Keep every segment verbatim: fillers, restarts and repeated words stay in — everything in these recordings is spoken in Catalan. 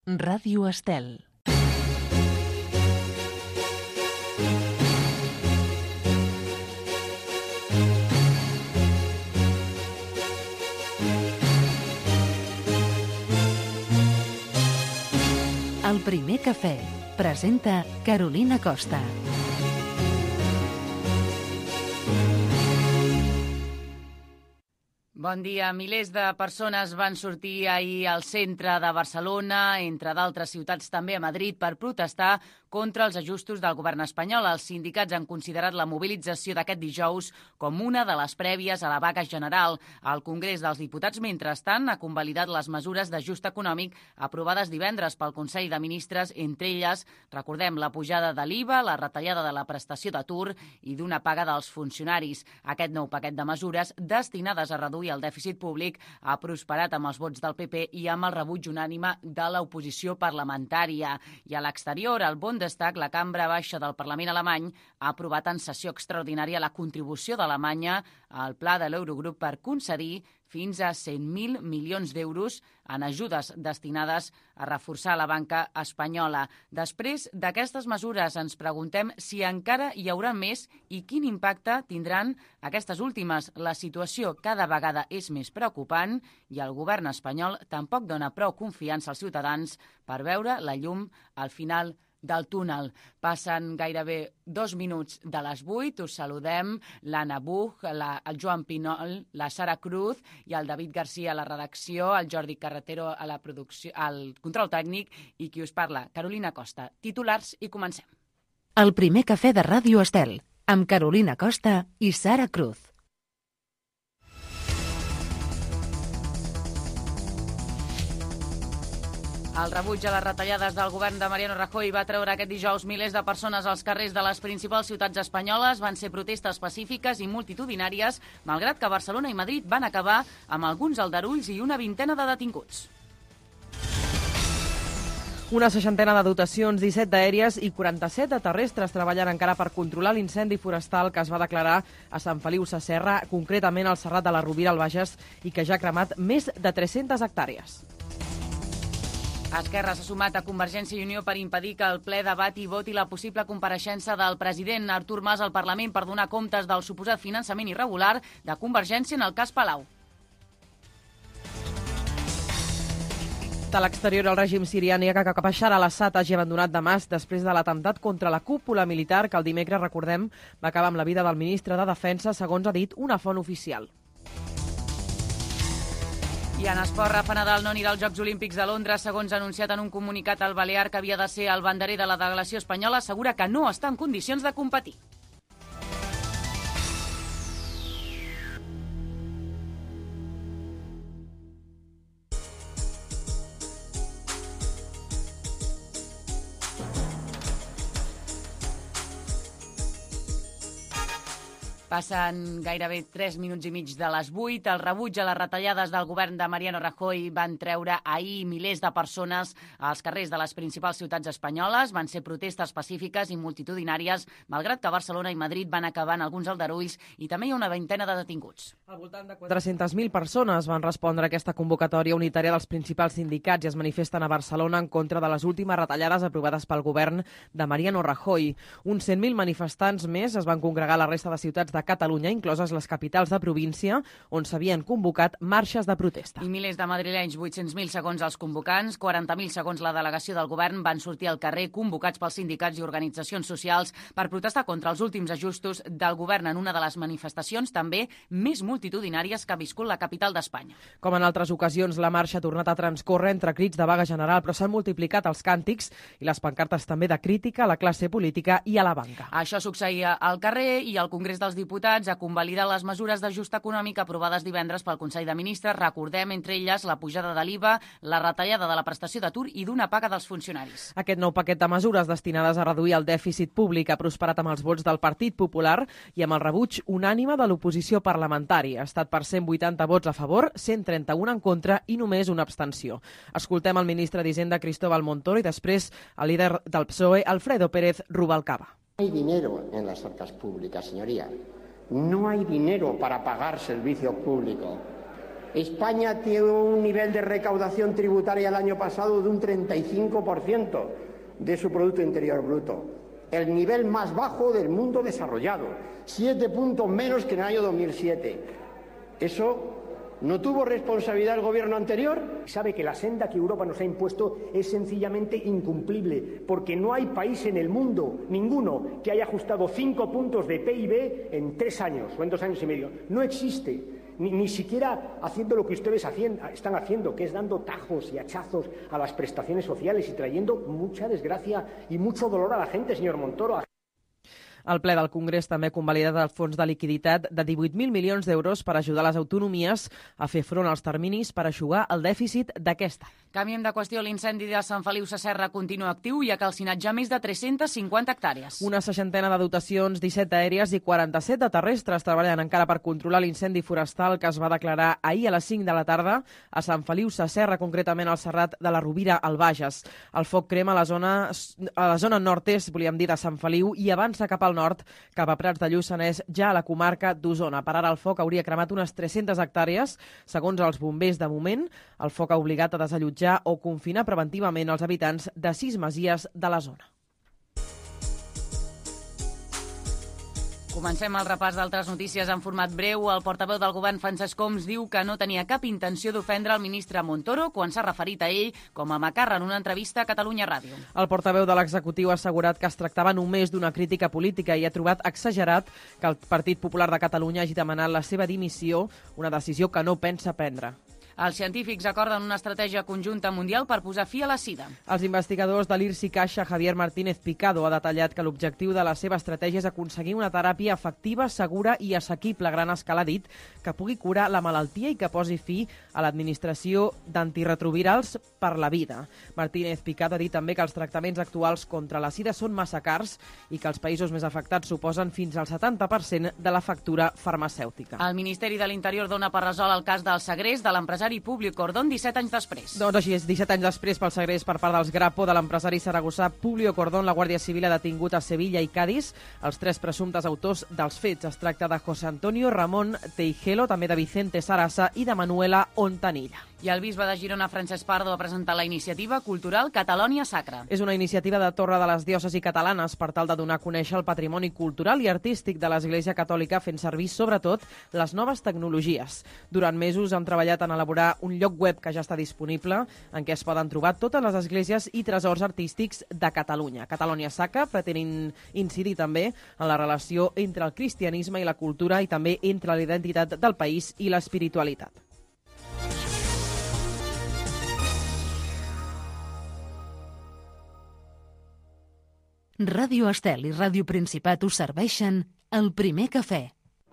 Ràdio Estel. El primer cafè. Presenta Carolina Costa. Bon dia. Milers de persones van sortir ahir al centre de Barcelona, entre d'altres ciutats també a Madrid, per protestar contra els ajustos del govern espanyol. Els sindicats han considerat la mobilització d'aquest dijous com una de les prèvies a la vaga general. El Congrés dels Diputats, mentrestant, ha convalidat les mesures d'ajust econòmic aprovades divendres pel Consell de Ministres, entre elles, recordem, la pujada de l'I V A, la retallada de la prestació d'atur i d'una paga dels funcionaris. Aquest nou paquet de mesures destinades a reduir el dèficit públic ha prosperat amb els vots del P P i amb el rebuig unànime de l'oposició parlamentària. I a l'exterior, el Bundestag, la cambra baixa del Parlament alemany, ha aprovat en sessió extraordinària la contribució d'Alemanya al pla de l'Eurogrup per concedir fins a cent mil milions d'euros en ajudes destinades a reforçar la banca espanyola. Després d'aquestes mesures ens preguntem si encara hi haurà més i quin impacte tindran aquestes últimes. La situació cada vegada és més preocupant i el govern espanyol tampoc dona prou confiança als ciutadans per veure la llum al final del túnel. Passen gairebé dos minuts de les vuit. Us saludem l'Anna Buch, la, el Joan Pinol, la Sara Cruz i el David Garcia a la redacció, el Jordi Carretero a la producció, al control tècnic i qui us parla, Carolina Costa. Titulars i comencem. El primer cafè de Ràdio Estel, amb Carolina Costa i Sara Cruz. El rebuig a les retallades del govern de Mariano Rajoy va treure aquest dijous milers de persones als carrers de les principals ciutats espanyoles. Van ser protestes pacífiques i multitudinàries, malgrat que Barcelona i Madrid van acabar amb alguns aldarulls i una vintena de detinguts. Una seixantena de dotacions, disset d'aèries i quaranta-set de terrestres treballen encara per controlar l'incendi forestal que es va declarar a Sant Feliu Sasserra, concretament al Serrat de la Rovira al Bages, i que ja ha cremat més de tres-centes hectàrees. Esquerra s'ha sumat a Convergència i Unió per impedir que el ple debati i voti la possible compareixença del president Artur Mas al Parlament per donar comptes del suposat finançament irregular de Convergència en el cas Palau. De l'exterior, el règim sirià nega que Bashar al-Assad hagi abandonat Damasc després de l'atemptat contra la cúpula militar que el dimecres, recordem, va acabar amb la vida del ministre de Defensa, segons ha dit una font oficial. I en esport, Rafa Nadal no anirà als Jocs Olímpics de Londres, segons ha anunciat en un comunicat al balear que havia de ser el banderer de la delegació espanyola, assegura que no està en condicions de competir. Passen gairebé tres minuts i mig de les vuit. El rebuig a les retallades del govern de Mariano Rajoy van treure ahir milers de persones als carrers de les principals ciutats espanyoles. Van ser protestes pacífiques i multitudinàries, malgrat que Barcelona i Madrid van acabar en alguns aldarulls i també hi ha una vintena de detinguts. Al voltant de quatre-centes mil persones van respondre a aquesta convocatòria unitària dels principals sindicats i es manifesten a Barcelona en contra de les últimes retallades aprovades pel govern de Mariano Rajoy. Uns cent mil manifestants més es van congregar a la resta de ciutats de Catalunya, incloses les capitals de província, on s'havien convocat marxes de protesta. I milers de madrilenys, vuit-cents mil segons els convocants, quaranta mil segons la delegació del govern, van sortir al carrer convocats pels sindicats i organitzacions socials per protestar contra els últims ajustos del govern en una de les manifestacions també més multitudinàries que ha viscut la capital d'Espanya. Com en altres ocasions, la marxa ha tornat a transcórrer entre crits de vaga general, però s'han multiplicat els càntics i les pancartes també de crítica a la classe política i a la banca. Això succeïa al carrer i al Congrés dels Diputats a convalidar les mesures d'ajust econòmic aprovades divendres pel Consell de Ministres. Recordem, entre elles, la pujada de l'I V A, la retallada de la prestació d'atur i d'una paga dels funcionaris. Aquest nou paquet de mesures destinades a reduir el dèficit públic ha prosperat amb els vots del Partit Popular i amb el rebuig unànime de l'oposició parlamentària. Ha estat per cent vuitanta vots a favor, cent trenta-un en contra i només una abstenció. Escoltem el ministre d'Hisenda, Cristóbal Montoro, i després el líder del P S O E, Alfredo Pérez Rubalcaba. No hay dinero en las arcas públicas, señoría. No hay dinero para pagar servicios públicos. España tiene un nivel de recaudación tributaria el año pasado de un treinta y cinco por ciento de su Producto Interior Bruto, el nivel más bajo del mundo desarrollado, siete puntos menos que en el año dos mil siete. Eso ¿no tuvo responsabilidad el gobierno anterior? Sabe que la senda que Europa nos ha impuesto es sencillamente incumplible, porque no hay país en el mundo, ninguno, que haya ajustado cinco puntos de P I B en tres años o en dos años y medio. No existe, ni, ni siquiera haciendo lo que ustedes hacien, están haciendo, que es dando tajos y hachazos a las prestaciones sociales y trayendo mucha desgracia y mucho dolor a la gente, señor Montoro. El ple del Congrés també ha convalidat el fons de liquiditat de divuit mil milions d'euros per ajudar les autonomies a fer front als terminis per eixugar el dèficit d'aquest any. Canviem de qüestió. L'incendi de Sant Feliu Sasserra continua actiu i ha calcinat ja més de tres-centes cinquanta hectàrees. Una seixantena de dotacions, disset aèries i quaranta-set de terrestres treballen encara per controlar l'incendi forestal que es va declarar ahir a les cinc de la tarda a Sant Feliu Sasserra, concretament al Serrat de la Rovira, al Bages. El foc crema a la zona, a la zona nord-est, volíem dir, de Sant Feliu i avança cap al nord, cap a Prats de Lluçanès, ja a la comarca d'Osona. Per ara el foc hauria cremat unes tres-centes hectàrees. Segons els bombers, de moment, el foc ha obligat a desallotjar o confinar preventivament els habitants de sis masies de la zona. Comencem el repàs d'altres notícies en format breu. El portaveu del govern, Francesc Homs, diu que no tenia cap intenció d'ofendre el ministre Montoro quan s'ha referit a ell com a macarra en una entrevista a Catalunya Ràdio. El portaveu de l'executiu ha assegurat que es tractava només d'una crítica política i ha trobat exagerat que el Partit Popular de Catalunya hagi demanat la seva dimissió, una decisió que no pensa prendre. Els científics acorden una estratègia conjunta mundial per posar fi a la sida. Els investigadors de l'I R S I Caixa, Javier Martínez Picado, ha detallat que l'objectiu de la seva estratègia és aconseguir una teràpia efectiva, segura i assequible a gran escala, dit, que pugui curar la malaltia i que posi fi a l'administració d'antirretrovirals per la vida. Martínez Picado ha dit també que els tractaments actuals contra la sida són massa cars i que els països més afectats suposen fins al setanta per cent de la factura farmacèutica. El Ministeri de l'Interior dona per resolt el cas del segrest de l'empresari Publio Cordón disset anys després. Doncs així és, disset anys després pel segrest per part dels Grapo de l'empresari saragossà Publio Cordón, la Guàrdia Civil ha detingut a Sevilla i Cádiz els tres presumptes autors dels fets. Es tracta de José Antonio Ramón Teijelo, també de Vicente Sarasa i de Manuela Ontanilla. I el bisbe de Girona, Francesc Pardo, ha presentat la iniciativa cultural Catalònia Sacra. És una iniciativa de Torre de les Diòcesis Catalanes per tal de donar a conèixer el patrimoni cultural i artístic de l'Església Catòlica, fent servir sobretot les noves tecnologies. Durant mesos han treballat en elaborar un lloc web que ja està disponible, en què es poden trobar totes les esglésies i tresors artístics de Catalunya. Catalònia Sacra pretén incidir també en la relació entre el cristianisme i la cultura i també entre la identitat del país i l'espiritualitat. Ràdio Estel i Ràdio Principat us serveixen el primer cafè.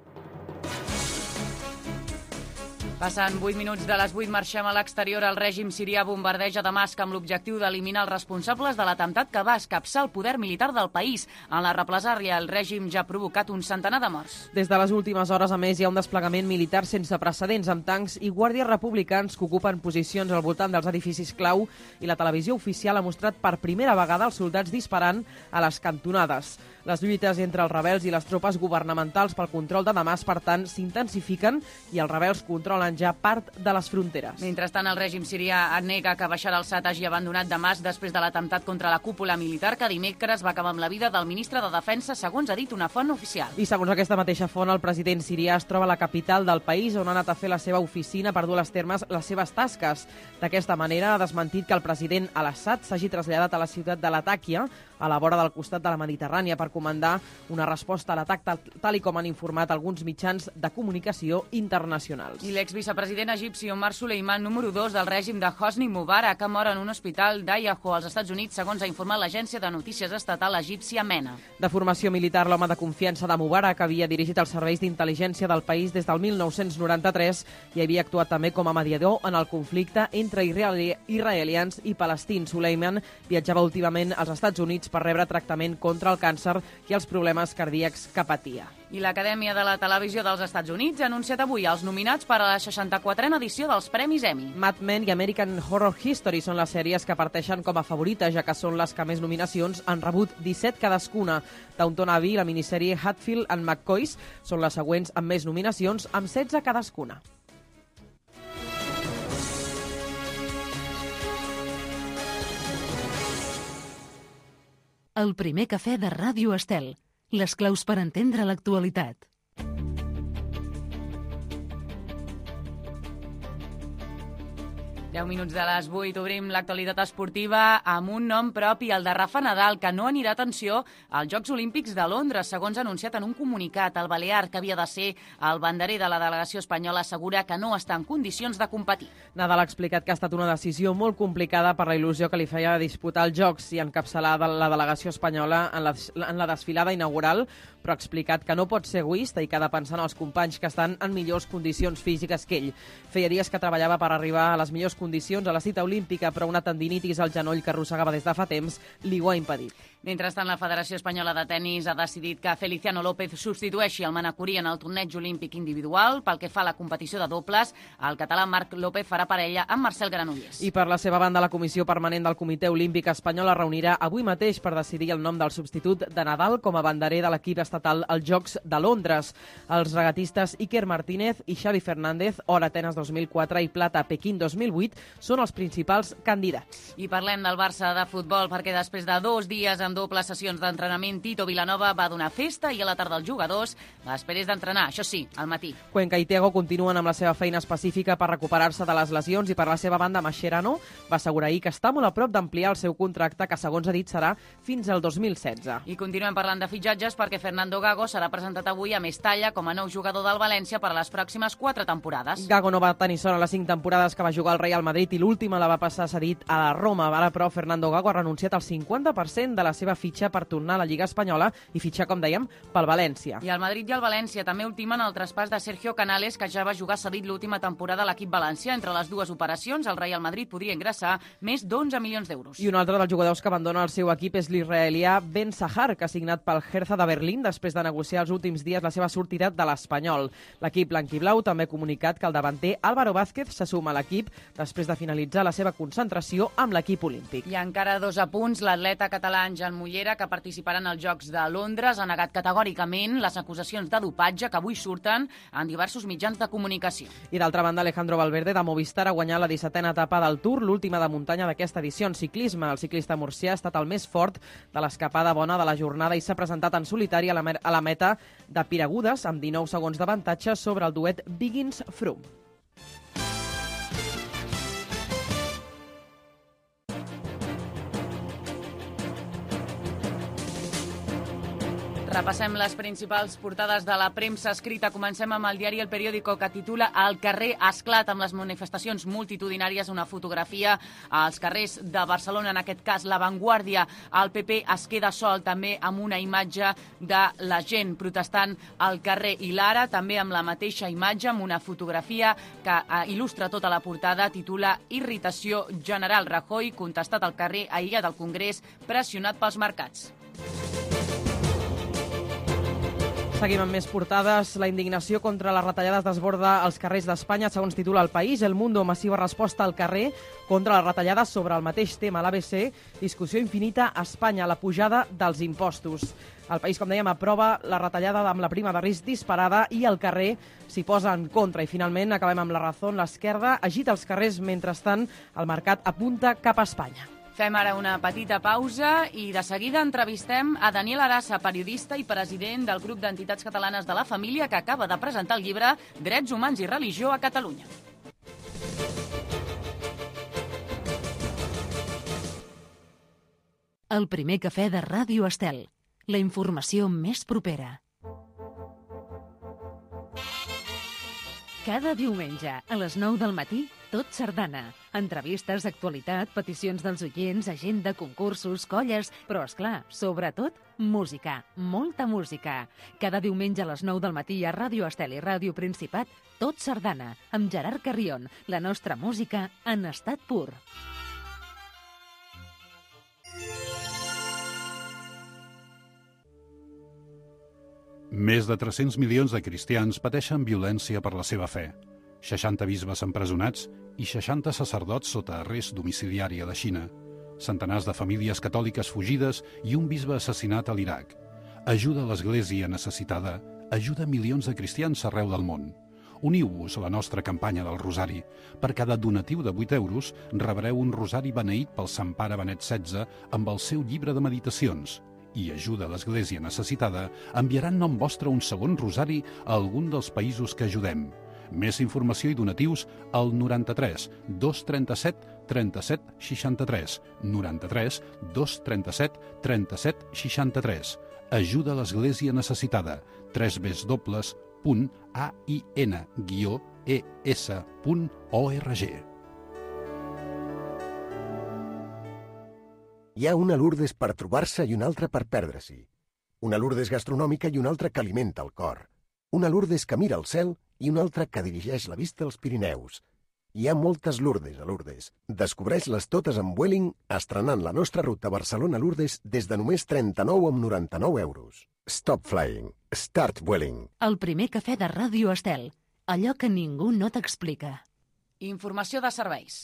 Passen vuit minuts de les vuit, marxem a l'exterior. El règim sirià bombardeja Damasc amb l'objectiu d'eliminar els responsables de l'atemptat que va escapçar el poder militar del país. En la represàlia, el règim ja ha provocat un centenar de morts. Des de les últimes hores, a més, hi ha un desplegament militar sense precedents amb tancs i guàrdies republicans que ocupen posicions al voltant dels edificis clau i la televisió oficial ha mostrat per primera vegada els soldats disparant a les cantonades. Les lluites entre els rebels i les tropes governamentals pel control de Damasc, per tant, s'intensifiquen i els rebels controlen ja part de les fronteres. Mentrestant, el règim sirià nega que Bashar al-Assad hagi abandonat Damasc després de l'atemptat contra la cúpula militar que dimecres va acabar amb la vida del ministre de Defensa, segons ha dit una font oficial. I segons aquesta mateixa font, el president sirià es troba a la capital del país, on ha anat a fer la seva oficina per dur a les termes les seves tasques. D'aquesta manera, ha desmentit que el president al-Assad s'hagi traslladat a la ciutat de Latakia, a la vora del costat de la Mediterrània, per comandar una resposta a l'atac, tal, tal i com han informat alguns mitjans de comunicació internacionals. I l'exvicepresident egipci Omar Suleiman, número dos del règim de Hosni Mubarak, ha mort en un hospital d'Idaho, als Estats Units, segons ha informat l'agència de notícies estatal egípcia MENA. De formació militar, l'home de confiança de Mubarak havia dirigit els serveis d'intel·ligència del país des del mil nou-cents noranta-tres i havia actuat també com a mediador en el conflicte entre israelians i palestins. Suleiman viatjava últimament als Estats Units per rebre tractament contra el càncer i els problemes cardíacs que patia. I l'Acadèmia de la Televisió dels Estats Units ha anunciat avui els nominats per a la seixanta-quatrena edició dels Premis Emmy. Mad Men i American Horror History són les sèries que parteixen com a favorites, ja que són les que més nominacions han rebut, disset cadascuna. Downton Abbey i la minissèrie Hatfield and McCoys són les següents amb més nominacions, amb setze cadascuna. El primer cafè de Ràdio Estel. Les claus per entendre l'actualitat. deu minuts de les vuit, obrim l'actualitat esportiva amb un nom propi, el de Rafa Nadal, que no anirà atenció als Jocs Olímpics de Londres, segons ha anunciat en un comunicat. El balear, que havia de ser el banderer de la delegació espanyola, assegura que no està en condicions de competir. Nadal ha explicat que ha estat una decisió molt complicada per la il·lusió que li feia disputar els Jocs i encapçalar la delegació espanyola en la, en la desfilada inaugural, però ha explicat que no pot ser egoista i que ha de pensar en els companys que estan en millors condicions físiques que ell. Feia dies que treballava per arribar a les millors condicions a la cita olímpica, però una tendinitis al genoll que arrossegava des de fa temps li ho ha impedit. Mentrestant, la Federació Espanyola de Tenis ha decidit que Feliciano López substitueixi el manacorí en el torneig olímpic individual. Pel que fa a la competició de dobles, el català Marc López farà parella amb Marcel Granollers. I per la seva banda, la Comissió Permanent del Comitè Olímpic Espanyol es reunirà avui mateix per decidir el nom del substitut de Nadal com a banderer de l'equip estatal als Jocs de Londres. Els regatistes Iker Martínez i Xavi Fernández, or Atenes dos mil quatre i plata Pequín dos mil vuit, són els principals candidats. I parlem del Barça de futbol, perquè després de dos dies amb dobles sessions d'entrenament, Tito Vilanova va donar festa i a la tarda els jugadors l'esperés d'entrenar, això sí, al matí. Cuenca i Thiago continuen amb la seva feina específica per recuperar-se de les lesions i per la seva banda Mascherano va assegurar ahir que està molt a prop d'ampliar el seu contracte, que segons ha dit serà fins al dos mil setze. I continuem parlant de fitxatges perquè Fernando Gago serà presentat avui a Mestalla com a nou jugador del València per a les pròximes quatre temporades. Gago no va tenir sort a les cinc temporades que va jugar al Real Madrid i l'última la va passar cedit a la Roma. Ara, però, Fernando Gago ha renunciat al cinquanta per cent de la seva fitxa per tornar a la Lliga Espanyola i fitxar, com dèiem, pel València. I el Madrid i el València també ultimen el traspàs de Sergio Canales, que ja va jugar cedit l'última temporada a l'equip valencià. Entre les dues operacions, el Real Madrid podria ingressar més d'onze milions d'euros. I un altre dels jugadors que abandona el seu equip és l'israelià Ben Sahar, que ha signat pel Hertha de Berlín després de negociar els últims dies la seva sortida de l'Espanyol. L'equip blanquiblau també ha comunicat que el davanter Álvaro Vázquez se suma a l'equip després de finalitzar la seva concentració amb l'equip olímpic. I encara dos apunts. L'atleta català Àngel Mollera, que participarà en els Jocs de Londres, ha negat categòricament les acusacions de dopatge que avui surten en diversos mitjans de comunicació. I d'altra banda, Alejandro Valverde de Movistar ha guanyat la dissetena etapa del Tour, l'última de muntanya d'aquesta edició en ciclisme. El ciclista murcià ha estat el més fort de l'escapada bona de la jornada i s'ha presentat en solitari a la, a la meta de Piragudes amb dinou segons d'avantatge sobre el duet Wiggins-Froome. Repassem les principals portades de la premsa escrita. Comencem amb el diari El Periódico, que titula "El carrer ha esclat amb les manifestacions multitudinàries", una fotografia als carrers de Barcelona, en aquest cas La Vanguardia. El P P es queda sol, també amb una imatge de la gent protestant al carrer. I l'Ara, també amb la mateixa imatge, amb una fotografia que il·lustra tota la portada, titula "Irritació general. Rajoy contestat al carrer, aïllat del Congrés, pressionat pels mercats". Seguim amb més portades. La indignació contra les retallades desborda els carrers d'Espanya, segons titula El País. El Mundo, massiva resposta al carrer contra les retallades sobre el mateix tema. L'A B C, discussió infinita a Espanya, la pujada dels impostos. El País, com dèiem, aprova la retallada amb la prima de risc disparada i el carrer s'hi posa en contra. I finalment acabem amb La Razón. L'esquerda agita els carrers, mentrestant el mercat apunta cap a Espanya. Fem ara una petita pausa i de seguida entrevistem a Daniel Arassa, periodista i president del grup d'entitats catalanes de la família, que acaba de presentar el llibre Drets humans i religió a Catalunya. El primer cafè de Ràdio Estel. La informació més propera. Cada diumenge, a les nou del matí, Tot Sardana. Entrevistes, actualitat, peticions dels oients, agenda, concursos, colles, però, esclar, sobretot, música. Molta música. Cada diumenge a les nou del matí a Ràdio Estel i Ràdio Principat, Tot Sardana, amb Gerard Carrion. La nostra música en estat pur. Més de tres-cents milions de cristians pateixen violència per la seva fe. seixanta bisbes empresonats i seixanta sacerdots sota arrest domiciliari a la Xina. Centenars de famílies catòliques fugides i un bisbe assassinat a l'Iraq. Ajuda a l'Església necessitada, ajuda milions de cristians arreu del món. Uniu-vos a la nostra campanya del Rosari. Per cada donatiu de vuit euros rebreu un rosari beneït pel Sant Pare Benet setze amb el seu llibre de meditacions. I ajuda a l'Església necessitada enviarà en nom vostre un segon rosari a algun dels països que ajudem. Més informació i donatius al noranta-tres dos trenta-set trenta-set seixanta-tres, noranta-tres dos trenta-set trenta-set seixanta-tres. Ajuda a l'Església necessitada. w w w punt a i n guió e s punt org. Hi ha una Lourdes per trobar-se i una altra per perdre-s'hi. Una Lourdes gastronòmica i una altra que alimenta el cor. Una Lourdes que mira al cel i una altra que dirigeix la vista als Pirineus. Hi ha moltes Lourdes a Lourdes. Descobreix-les totes amb Vueling, estrenant la nostra ruta Barcelona-Lourdes des de només trenta-nou amb noranta-nou euros. Stop flying. Start Vueling. El primer cafè de Ràdio Estel. Allò que ningú no t'explica. Informació de serveis.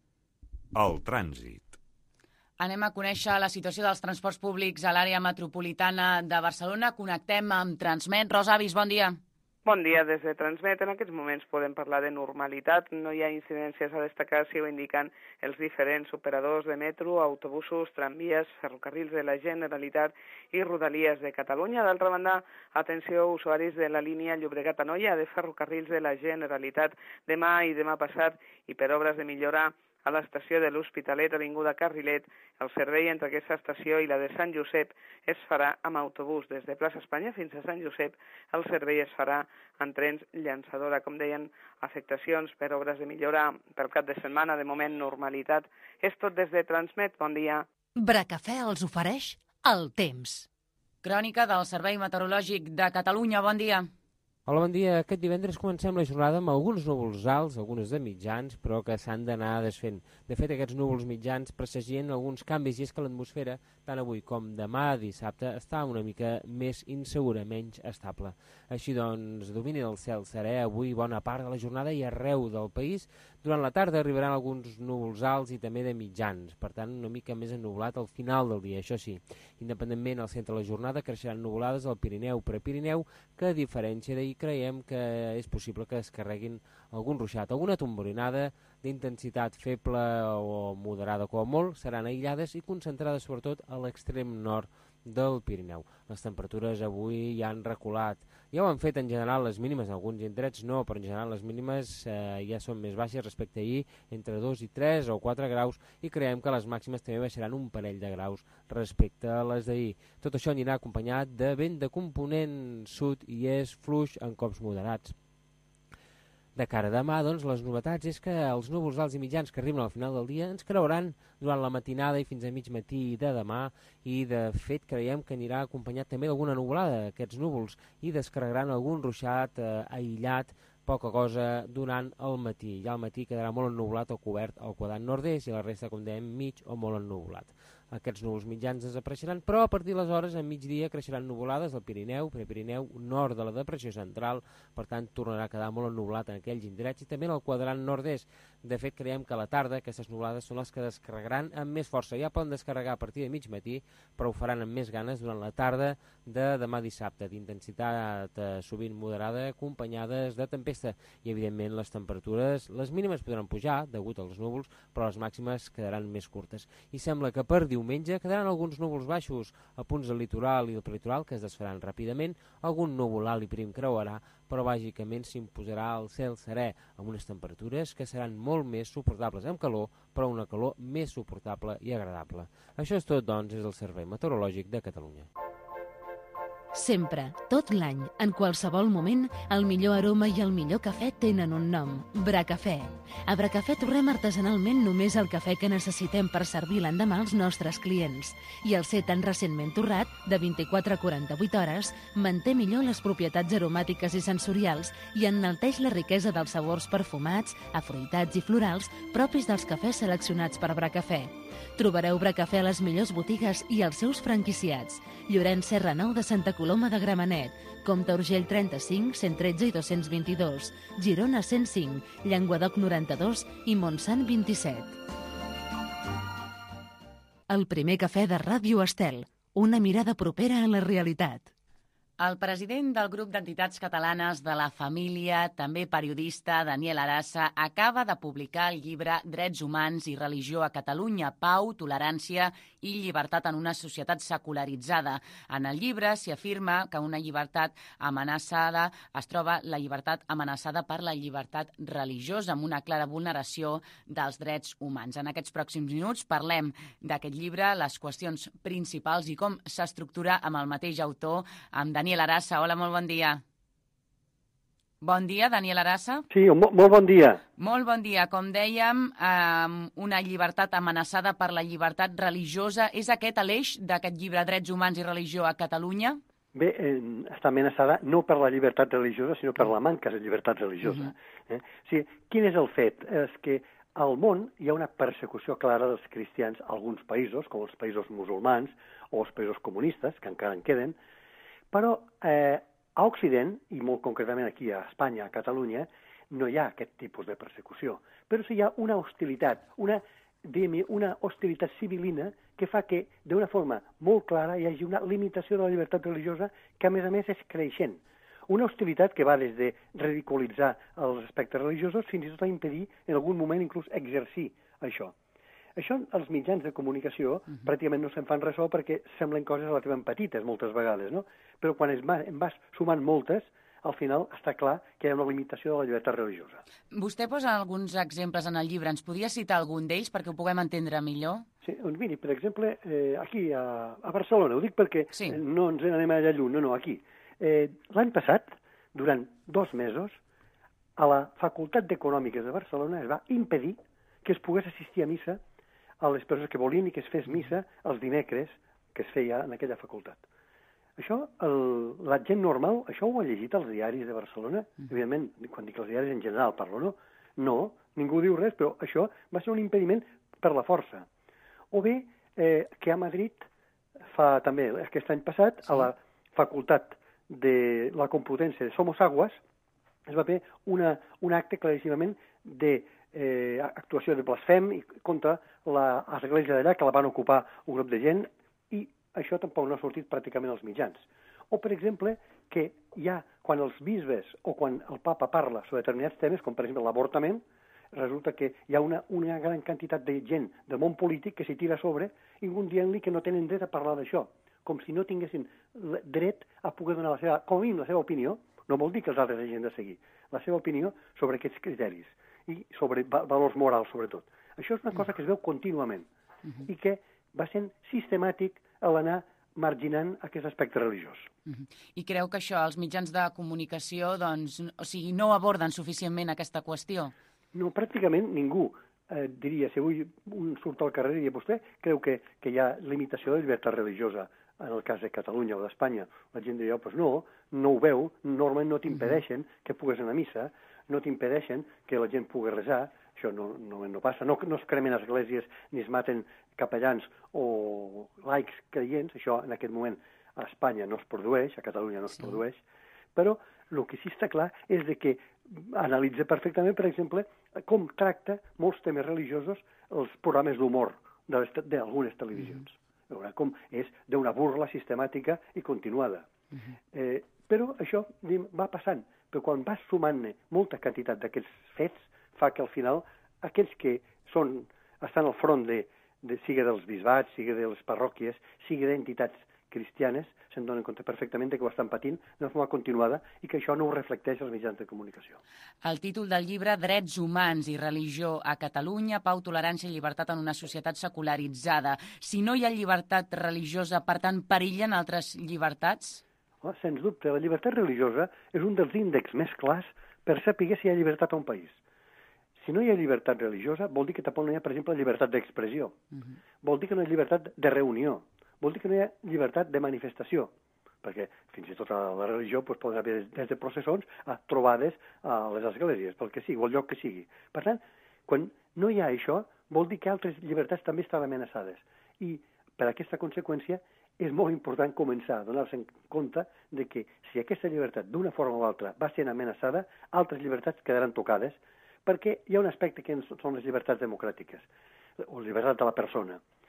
El trànsit. Anem a conèixer la situació dels transports públics a l'àrea metropolitana de Barcelona. Connectem amb Transmet. Rosa Avis, bon dia. Bon dia, des de Transmet. En aquests moments podem parlar de normalitat. No hi ha incidències a destacar, si ho indiquen els diferents operadors de metro, autobusos, tramvies, ferrocarrils de la Generalitat i Rodalies de Catalunya. D'altra banda, atenció, usuaris de la línia Llobregat-Anoia de ferrocarrils de la Generalitat. Demà i demà passat, i per obres de millora a l'estació de l'Hospitalet, avinguda Carrilet, el servei entre aquesta estació i la de Sant Josep es farà amb autobús. Des de Plaça Espanya fins a Sant Josep, el servei es farà en trens llançadora. Com deien, afectacions per obres de millora pel cap de setmana, de moment normalitat. És tot des de Transmet. Bon dia. Bracafè els ofereix el temps. Crònica del Servei Meteorològic de Catalunya. Bon dia. Hola, bon dia. Aquest divendres comencem la jornada amb alguns núvols alts, algunes de mitjans, però que s'han d'anar desfent. De fet, aquests núvols mitjans presagien alguns canvis, i és que l'atmosfera, tant avui com demà dissabte, està una mica més insegura, menys estable. Així doncs, domini del cel serè avui bona part de la jornada i arreu del país. Durant la tarda arribaran alguns núvols alts i també de mitjans, per tant, una mica més ennublat al final del dia. Això sí, independentment al centre de la jornada creixeran nuvolades al Pirineu, Prepirineu, que a diferència d'ahir creiem que és possible que es carreguin algun ruixat. Alguna tomborinada d'intensitat feble o moderada com a molt seran aïllades i concentrades sobretot a l'extrem nord del Pirineu. Les temperatures avui ja han reculat. Ja ho han fet en general les mínimes, en alguns indrets no, però en general les mínimes eh, ja són més baixes respecte a ahir, entre dos i tres o quatre graus, i creiem que les màximes també baixaran un parell de graus respecte a les d'ahir. Tot això anirà acompanyat de vent de component sud i és fluix en cops moderats. De cara a demà, doncs, les novetats és que els núvols alts i mitjans que arriben al final del dia ens creuaran durant la matinada i fins a mig matí de demà, i de fet creiem que anirà acompanyat també d'alguna nuvolada aquests núvols i descarregaran algun ruixat eh, aïllat, poca cosa durant el matí. Ja al matí quedarà molt ennuvolat o cobert al quadrant nord-est i la resta, com dèiem, mig o molt ennuvolat. Aquests núvols mitjans desapareixeran, però a partir de les hores, a migdia, creixeran nuvolades al Pirineu, Prepirineu, nord de la depressió central, per tant, tornarà a quedar molt ennuvolat en aquells indrets i també en el quadrant nord-est. De fet, creiem que a la tarda aquestes nuvolades són les que descarregaran amb més força. Ja poden descarregar a partir de mig matí, però ho faran amb més ganes durant la tarda de demà dissabte, d'intensitat eh, sovint moderada, acompanyades de tempesta. I, evidentment, les temperatures, les mínimes podran pujar, degut als núvols, però les màximes quedaran més curtes. I sembla que per diumenge quedaran alguns núvols baixos a punts del litoral i del prelitoral que es desfaran ràpidament, algun núvol alt i prim creuarà, però bàsicament s'imposarà el cel serè amb unes temperatures que seran molt més suportables amb calor, però una calor més suportable i agradable. Això és tot, doncs, és el Servei Meteorològic de Catalunya. Sempre, tot l'any, en qualsevol moment, el millor aroma i el millor cafè tenen un nom, Bracafè. A Bracafè torrem artesanalment només el cafè que necessitem per servir l'endemà als nostres clients. I el ser tan recentment torrat, de vint-i-quatre a quaranta-vuit hores, manté millor les propietats aromàtiques i sensorials i enalteix la riquesa dels sabors perfumats, afruitats i florals propis dels cafès seleccionats per Bracafè. Trobareu Bracafè a les millors botigues i als seus franquiciats. Llorenç Serra nou de Santa Coloma de Gramenet, Comte Urgell trenta-cinc, cent tretze i dos-cents vint-i-dos, Girona cent cinc, Llenguadoc noranta-dos i Montsant vint-i-set. El primer cafè de Ràdio Estel, una mirada propera a la realitat. El president del grup d'entitats catalanes de la família, també periodista, Daniel Arassa, acaba de publicar el llibre Drets humans i religió a Catalunya, pau, tolerància i llibertat en una societat secularitzada. En el llibre s'hi afirma que una llibertat amenaçada es troba la llibertat amenaçada per la llibertat religiosa, amb una clara vulneració dels drets humans. En aquests pròxims minuts parlem d'aquest llibre, les qüestions principals i com s'estructura amb el mateix autor, amb Daniel Arassa. Hola, molt bon dia. Bon dia, Daniel Arassa. Sí, molt, molt bon dia. Molt bon dia. Com dèiem, eh, una llibertat amenaçada per la llibertat religiosa. És aquest l'eix d'aquest llibre, Drets humans i religió a Catalunya? Bé, eh, està amenaçada no per la llibertat religiosa, sinó per la manca de llibertat religiosa. Uh-huh. eh? O sigui, quin és el fet? És que al món hi ha una persecució clara dels cristians a alguns països, com els països musulmans o els països comunistes, que encara en queden, però eh, a Occident, i molt concretament aquí a Espanya, a Catalunya, no hi ha aquest tipus de persecució. Però sí hi ha una hostilitat, una, una hostilitat civilina que fa que, d'una forma molt clara, hi hagi una limitació de la llibertat religiosa que, a més a més, és creixent. Una hostilitat que va des de ridiculitzar els aspectes religiosos fins i tot a impedir, en algun moment, inclús exercir això. Això, els mitjans de comunicació, uh-huh. pràcticament no se'n fan ressò perquè semblen coses relativament petites moltes vegades, no? Però quan es va, en vas sumant moltes, al final està clar que hi ha una limitació de la llibertat religiosa. Vostè posa alguns exemples en el llibre. Ens podia citar algun d'ells perquè ho puguem entendre millor? Sí, doncs miri, per exemple, eh, aquí a, a Barcelona, ho dic perquè sí. no ens n'anem allà lluny, no, no, aquí. Eh, L'any passat, durant dos mesos, a la Facultat d'Econòmiques de Barcelona es va impedir que es pogués assistir a missa a les persones que volien i que es fes missa els dimecres que es feia en aquella facultat. Això, el, la gent normal, això ho ha llegit als diaris de Barcelona? Mm. Evidentment, quan dic els diaris en general parlo, no? No, ningú diu res, però això va ser un impediment per la força. O bé, eh, que a Madrid, fa també aquest any passat, sí. a la facultat de la Complutense de Somosaguas, es va fer una, un acte claríssimament de Eh, actuació de blasfem contra l'església d'allà, que la van ocupar un grup de gent, i això tampoc no ha sortit pràcticament als mitjans. O, per exemple, que hi ha, quan els bisbes o quan el papa parla sobre determinats temes, com per exemple l'avortament, resulta que hi ha una, una gran quantitat de gent del món polític que s'hi tira a sobre i un dient-li que no tenen dret a parlar d'això, com si no tinguessin dret a poder donar la seva, com a mínim la seva opinió, no vol dir que els altres hagin de seguir, la seva opinió sobre aquests criteris i sobre valors morals, sobretot. Això és una cosa que es veu contínuament uh-huh. i que va sent sistemàtic a l'anar marginant aquest aspecte religiós. Uh-huh. I creu que això, els mitjans de comunicació, doncs, o sigui, no aborden suficientment aquesta qüestió? No, pràcticament ningú. Eh, diria, si avui un surt al carrer i diria, vostè creu que, que hi ha limitació de llibertat religiosa en el cas de Catalunya o d'Espanya? La gent diria, pues no, no ho veu, normalment no t'impedeixen uh-huh. que pugues anar a missa, no t'impedeixen que la gent pugui resar, això no, no, no passa, no, no es cremen esglésies ni es maten capellans o laics creients, això en aquest moment a Espanya no es produeix, a Catalunya no es sí. produeix, però el que sí està clar és de que analitza perfectament, per exemple, com tracta molts temes religiosos els programes d'humor d'algunes televisions. Mm-hmm. Veurà com és d'una burla sistemàtica i continuada. Mm-hmm. Eh, però això diguem, va passant. Però quan vas sumant-ne molta quantitat d'aquests fets, fa que al final aquells que són, estan al front de, de siga dels bisbats, siga de les parròquies, siga d'entitats cristianes, se'n donen compte perfectament que ho estan patint d'una forma continuada i que això no ho reflecteix als mitjans de comunicació. El títol del llibre, Drets humans i religió a Catalunya, pau, tolerància i llibertat en una societat secularitzada. Si no hi ha llibertat religiosa, per tant, perillen altres llibertats? Oh, sens dubte, la llibertat religiosa és un dels índexs més clars per saber si hi ha llibertat a un país. Si no hi ha llibertat religiosa, vol dir que tampoc no hi ha, per exemple, llibertat d'expressió. Uh-huh. Vol dir que no hi ha llibertat de reunió. Vol dir que no hi ha llibertat de manifestació. Perquè fins i tot a la religió doncs, poden haver des de processons a trobades a les esglésies, pel que sigui, o el lloc que sigui. Per tant, quan no hi ha això, vol dir que altres llibertats també estan amenaçades. I per aquesta conseqüència és molt important començar a donar-se compte de que si aquesta llibertat d'una forma o altra va sent amenaçada, altres llibertats quedaran tocades, perquè hi ha un aspecte que són les llibertats democràtiques, o la llibertat de la persona.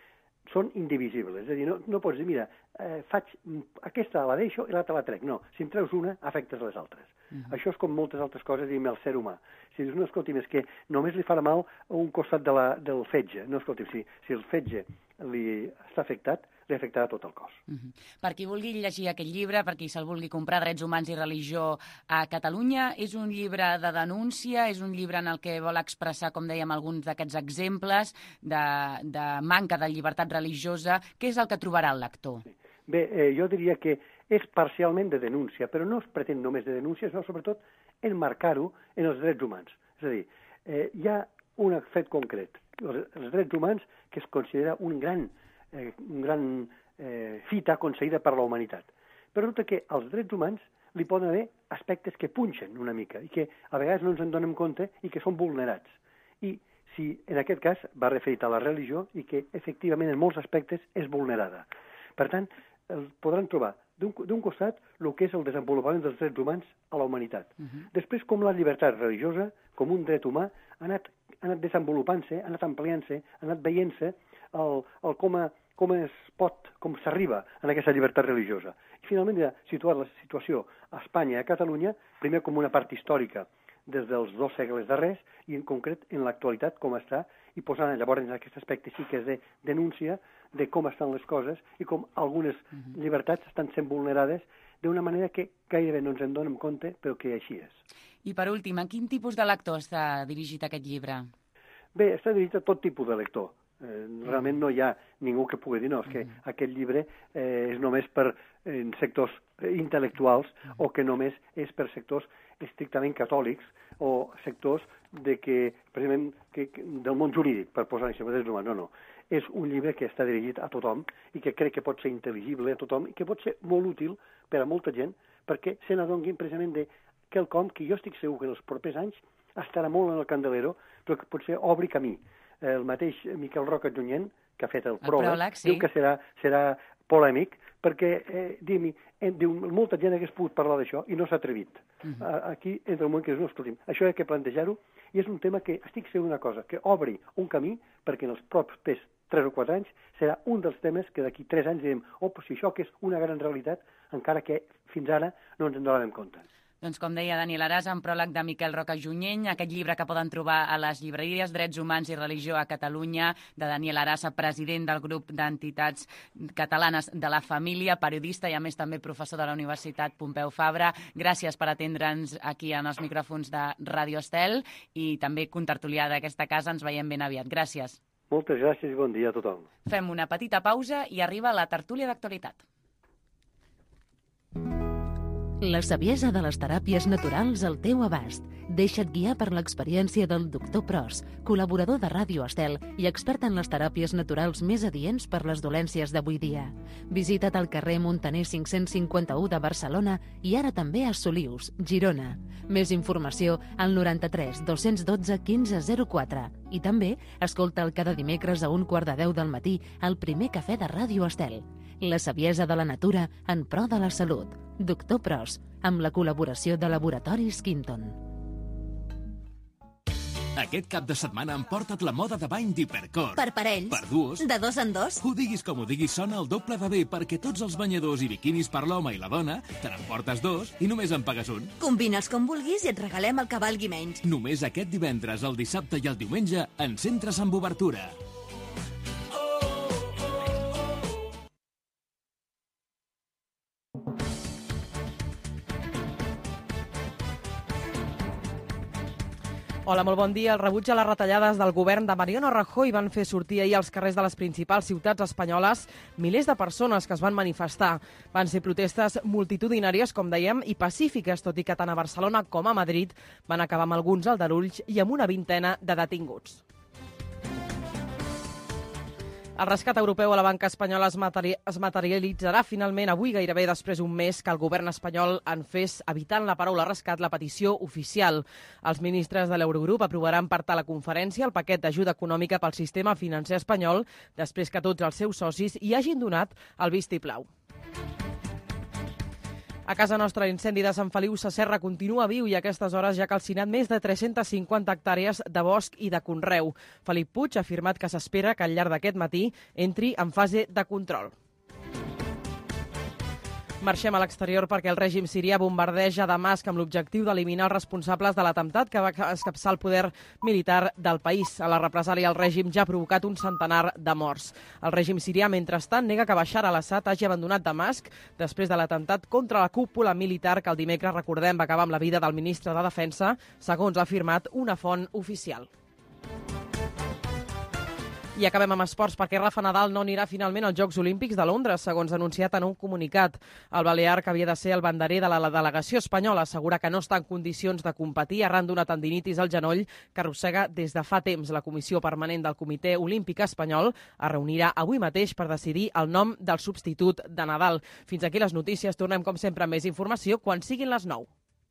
són indivisibles. És a dir, no, no pots dir, mira, eh, faig aquesta la deixo i l'altra la trec. No, si en treus una, afectes les altres. Uh -huh. Això és com moltes altres coses i amb el ser humà. Si dius, no, escolti'm, és que només li farà mal a un costat de la, del fetge. No, escolti'm, si, si el fetge li està afectat, li afectarà tot el cos. Uh -huh. Per qui vulgui llegir aquest llibre, per qui se'l vulgui comprar, Drets humans i religió a Catalunya, és un llibre de denúncia, és un llibre en el que vol expressar, com dèiem, alguns d'aquests exemples de, de manca de llibertat religiosa. Què és el que trobarà el lector? Sí. Bé, eh, jo diria que és parcialment de denúncia, però no es pretén només de denúncia, sinó sobretot enmarcar-ho en els drets humans. És a dir, eh, hi ha un fet concret, els, els drets humans, que es considera un gran, eh, un gran eh, fita aconseguida per la humanitat. Però resulta que als drets humans li poden haver aspectes que punxen una mica i que a vegades no ens en donem compte i que són vulnerats. I si en aquest cas va referit a la religió i que efectivament en molts aspectes és vulnerada. Per tant, el podran trobar d'un costat el que és el desenvolupament dels drets humans a la humanitat. Uh -huh. Després, com la llibertat religiosa, com un dret humà, ha anat, ha anat desenvolupant-se, ha anat ampliant-se, ha anat veient-se el, el com, a, com es pot, com s'arriba a aquesta llibertat religiosa. I finalment ha situat la situació a Espanya i a Catalunya, primer com una part històrica des dels dos segles darrers i en concret en l'actualitat com està, i posant llavors en aquest aspecte sí que és de denúncia de com estan les coses i com algunes uh-huh. llibertats estan sent vulnerades d'una manera que gairebé no ens en donem compte, però que així és. I per últim, a quin tipus de lector està dirigit aquest llibre? Bé, està dirigit a tot tipus de lector. Eh, realment no hi ha ningú que pugui dir no, és que uh-huh. aquest llibre eh, és només per eh, sectors intel·lectuals uh-huh. o que només és per sectors estrictament catòlics o sectors de que, precisament, que, del món jurídic, per posar exemple, no, no. És un llibre que està dirigit a tothom i que crec que pot ser intel·ligible a tothom i que pot ser molt útil per a molta gent perquè se n'adonguin precisament de quelcom que jo estic segur que en els propers anys estarà molt en el candelero, però que potser obri camí. El mateix Miquel Roca Junyent, que ha fet el, el pròleg, pròleg, sí. diu que serà, serà polèmic, perquè eh, diu, eh, diu, molta gent hagués pogut parlar d'això i no s'ha atrevit. Uh-huh. Aquí entra un moment que és, no, escolti'm, això hi ha que plantejar-ho, i és un tema que estic segur d'una cosa, que obri un camí perquè en els propers tres o quatre anys serà un dels temes que d'aquí tres anys direm, oh, però si això que és una gran realitat, encara que fins ara no ens en donàvem compte. Doncs com deia Daniel Arasa, en pròleg de Miquel Roca Junyent, aquest llibre que poden trobar a les llibreries, Drets humans i religió a Catalunya, de Daniel Arasa, president del grup d'entitats catalanes de la família, periodista i a més també professor de la Universitat Pompeu Fabra. Gràcies per atendre'ns aquí en els micròfons de Ràdio Estel i també contertulià d'aquesta casa. Ens veiem ben aviat. Gràcies. Moltes gràcies i bon dia a tothom. Fem una petita pausa i arriba la tertúlia d'actualitat. La saviesa de les teràpies naturals al teu abast. Deixa't guiar per l'experiència del doctor Pros, col·laborador de Ràdio Estel i expert en les teràpies naturals més adients per les dolències d'avui dia. Visita't al carrer Montaner cinc-cents cinquanta-u de Barcelona i ara també a Solius, Girona. Més informació al noranta-tres dos-cents dotze quinze zero quatre i també escolta'l cada dimecres a un quart de deu del matí al primer cafè de Ràdio Estel. La saviesa de la natura en pro de la salut. Doctor Pros, amb la col·laboració de Laboratoris Quinton. Aquest cap de setmana emporta't la moda de bany d'Hipercor. Per parells. Per duos. De dos en dos. Ho diguis com ho diguis, sona el doble de bé perquè tots els banyadors i biquinis per l'home i la dona te n'emportes dos i només en pagues un. Combina'ls com vulguis i et regalem el que valgui menys. Només aquest divendres, el dissabte i el diumenge en centres amb obertura. Hola, molt bon dia. El rebuig a les retallades del govern de Mariano Rajoy van fer sortir ahir als carrers de les principals ciutats espanyoles milers de persones que es van manifestar. Van ser protestes multitudinàries, com dèiem, i pacífiques, tot i que tant a Barcelona com a Madrid van acabar amb alguns aldarulls i amb una vintena de detinguts. El rescat europeu a la banca espanyola es, materi es materialitzarà finalment avui, gairebé després d'un mes que el govern espanyol en fes, evitant la paraula rescat, la petició oficial. Els ministres de l'Eurogrup aprovaran per tal a conferència el paquet d'ajuda econòmica pel sistema financer espanyol després que tots els seus socis hi hagin donat el vistiplau. A casa nostra, l'incendi de Sant Feliu Sasserra continua viu i a aquestes hores ja ha calcinat més de tres-centes cinquanta hectàrees de bosc i de conreu. Felip Puig ha afirmat que s'espera que al llarg d'aquest matí entri en fase de control. Marxem a l'exterior perquè el règim sirià bombardeja Damasc amb l'objectiu d'eliminar els responsables de l'atemptat que va escapçar el poder militar del país. A la represàlia, el règim ja ha provocat un centenar de morts. El règim sirià, mentrestant, nega que Bashar al-Assad hagi abandonat Damasc després de l'atemptat contra la cúpula militar que el dimecres, recordem, va acabar amb la vida del ministre de Defensa, segons ha afirmat una font oficial. I acabem amb esports perquè Rafa Nadal no anirà finalment als Jocs Olímpics de Londres, segons ha anunciat en un comunicat. El balear, que havia de ser el banderer de la delegació espanyola, assegura que no està en condicions de competir arran d'una tendinitis al genoll que arrossega des de fa temps. La Comissió Permanent del Comitè Olímpic Espanyol es reunirà avui mateix per decidir el nom del substitut de Nadal. Fins aquí les notícies. Tornem, com sempre, amb més informació quan siguin les nou.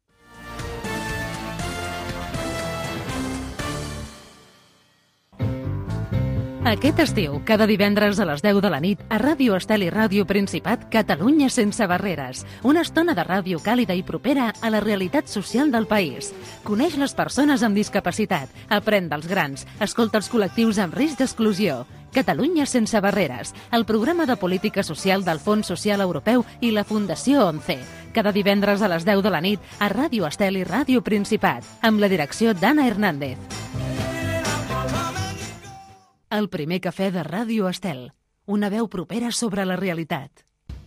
Aquest estiu, cada divendres a les deu de la nit, a Ràdio Estel i Ràdio Principat, Catalunya sense barreres. Una estona de ràdio càlida i propera a la realitat social del país. Coneix les persones amb discapacitat, aprèn dels grans, escolta els col·lectius amb risc d'exclusió. Catalunya sense barreres, el programa de política social del Fons Social Europeu i la Fundació ONCE. Cada divendres a les deu de la nit, a Ràdio Estel i Ràdio Principat, amb la direcció d'Anna Hernández. El primer cafè de Ràdio Estel. Una veu propera sobre la realitat.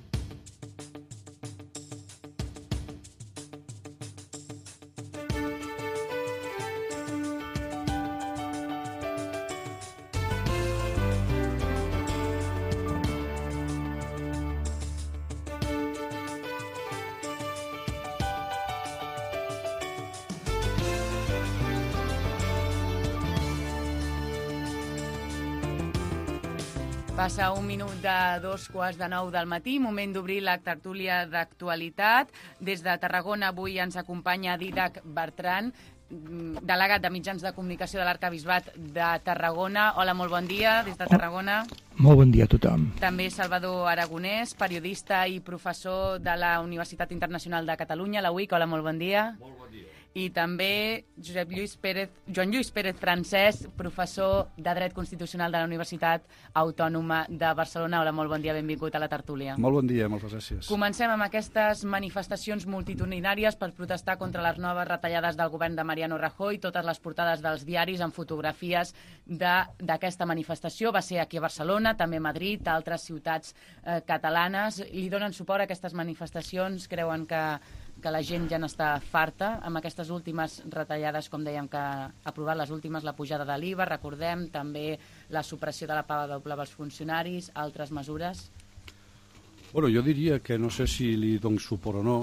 Passa un minut de dos quarts de nou del matí, moment d'obrir la tertúlia d'actualitat. Des de Tarragona avui ens acompanya Dídac Bertran, delegat de mitjans de comunicació de l'Arquebisbat de Tarragona. Hola, molt bon dia, des de Tarragona. Molt bon dia a tothom. També Salvador Aragonès, periodista i professor de la Universitat Internacional de Catalunya, la U I C. Hola, molt bon dia. Molt bon dia. I també Josep Lluís Pérez, Joan Lluís Pérez Francesc, professor de Dret Constitucional de la Universitat Autònoma de Barcelona. Hola, molt bon dia, benvingut a la tertúlia. Molt bon dia, moltes gràcies. Comencem amb aquestes manifestacions multitudinàries per protestar contra les noves retallades del govern de Mariano Rajoy. Totes les portades dels diaris amb fotografies d'aquesta manifestació. Va ser aquí a Barcelona, també a Madrid, a altres ciutats eh, catalanes. Li donen suport a aquestes manifestacions? Creuen que que la gent ja n'està farta amb aquestes últimes retallades, com dèiem, que ha aprovat les últimes, la pujada de l'I V A, recordem, també la supressió de la paga doble als funcionaris, altres mesures? Bueno, jo diria que no sé si li dono suport o no,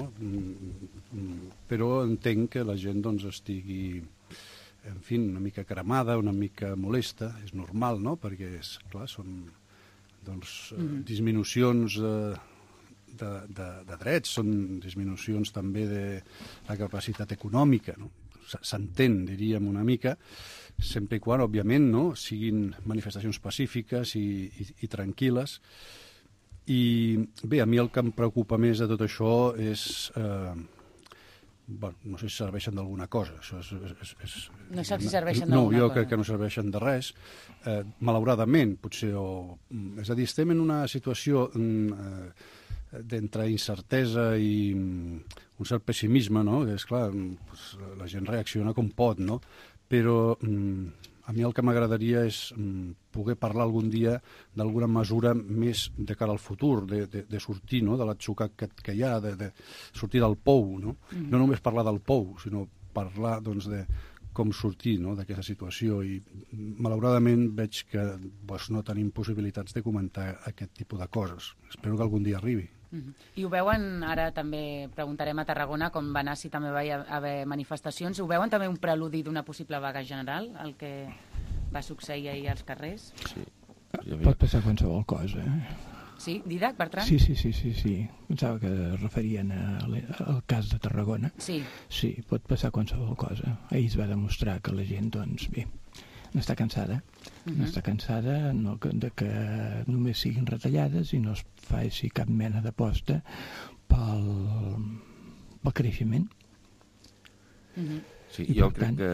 però entenc que la gent doncs, estigui, en fi, una mica cremada, una mica molesta, és normal, no?, perquè, és clar, són doncs, mm-hmm. disminucions de De, de, de drets, són disminucions també de la capacitat econòmica, no? S'entén, diríem, una mica, sempre i quan, òbviament, no? Siguin manifestacions pacífiques i, i, i tranquil·les. I bé, a mi el que em preocupa més de tot això és... Eh, bueno, no sé si serveixen d'alguna cosa. Això és, és, és, no saps si serveixen d'alguna cosa. No, jo cosa. crec que no serveixen de res. Eh, malauradament, potser... O, és a dir, estem en una situació... Eh, d'entre incertesa i un cert pessimisme, no? És clar, la gent reacciona com pot, no? Però a mi el que m'agradaria és poder parlar algun dia d'alguna mesura més de cara al futur, de, de, de sortir, no?, de l'atzucac que, que hi ha, de, de sortir del pou, no? Mm-hmm. No només parlar del pou, sinó parlar, doncs, de com sortir, no?, d'aquesta situació, i malauradament veig que doncs, no tenim possibilitats de comentar aquest tipus de coses. Espero que algun dia arribi. Mm-hmm. I ho veuen, ara també preguntarem a Tarragona com va anar, si també va haver manifestacions, ho veuen també un preludi d'una possible vaga general, el que va succeir ahir als carrers? Sí. Pot passar qualsevol cosa, eh? Sí? Dídac, Bertran? Sí, sí, sí, sí, sí. Pensava que es referien a, al cas de Tarragona. Sí. Sí, pot passar qualsevol cosa. Ahir es va demostrar que la gent, doncs, bé, n'està cansada. Uh-huh. N'està cansada no, de que només siguin retallades i no es faci cap mena d'aposta pel, pel creixement. Mm-hmm. Sí, I jo crec tant... que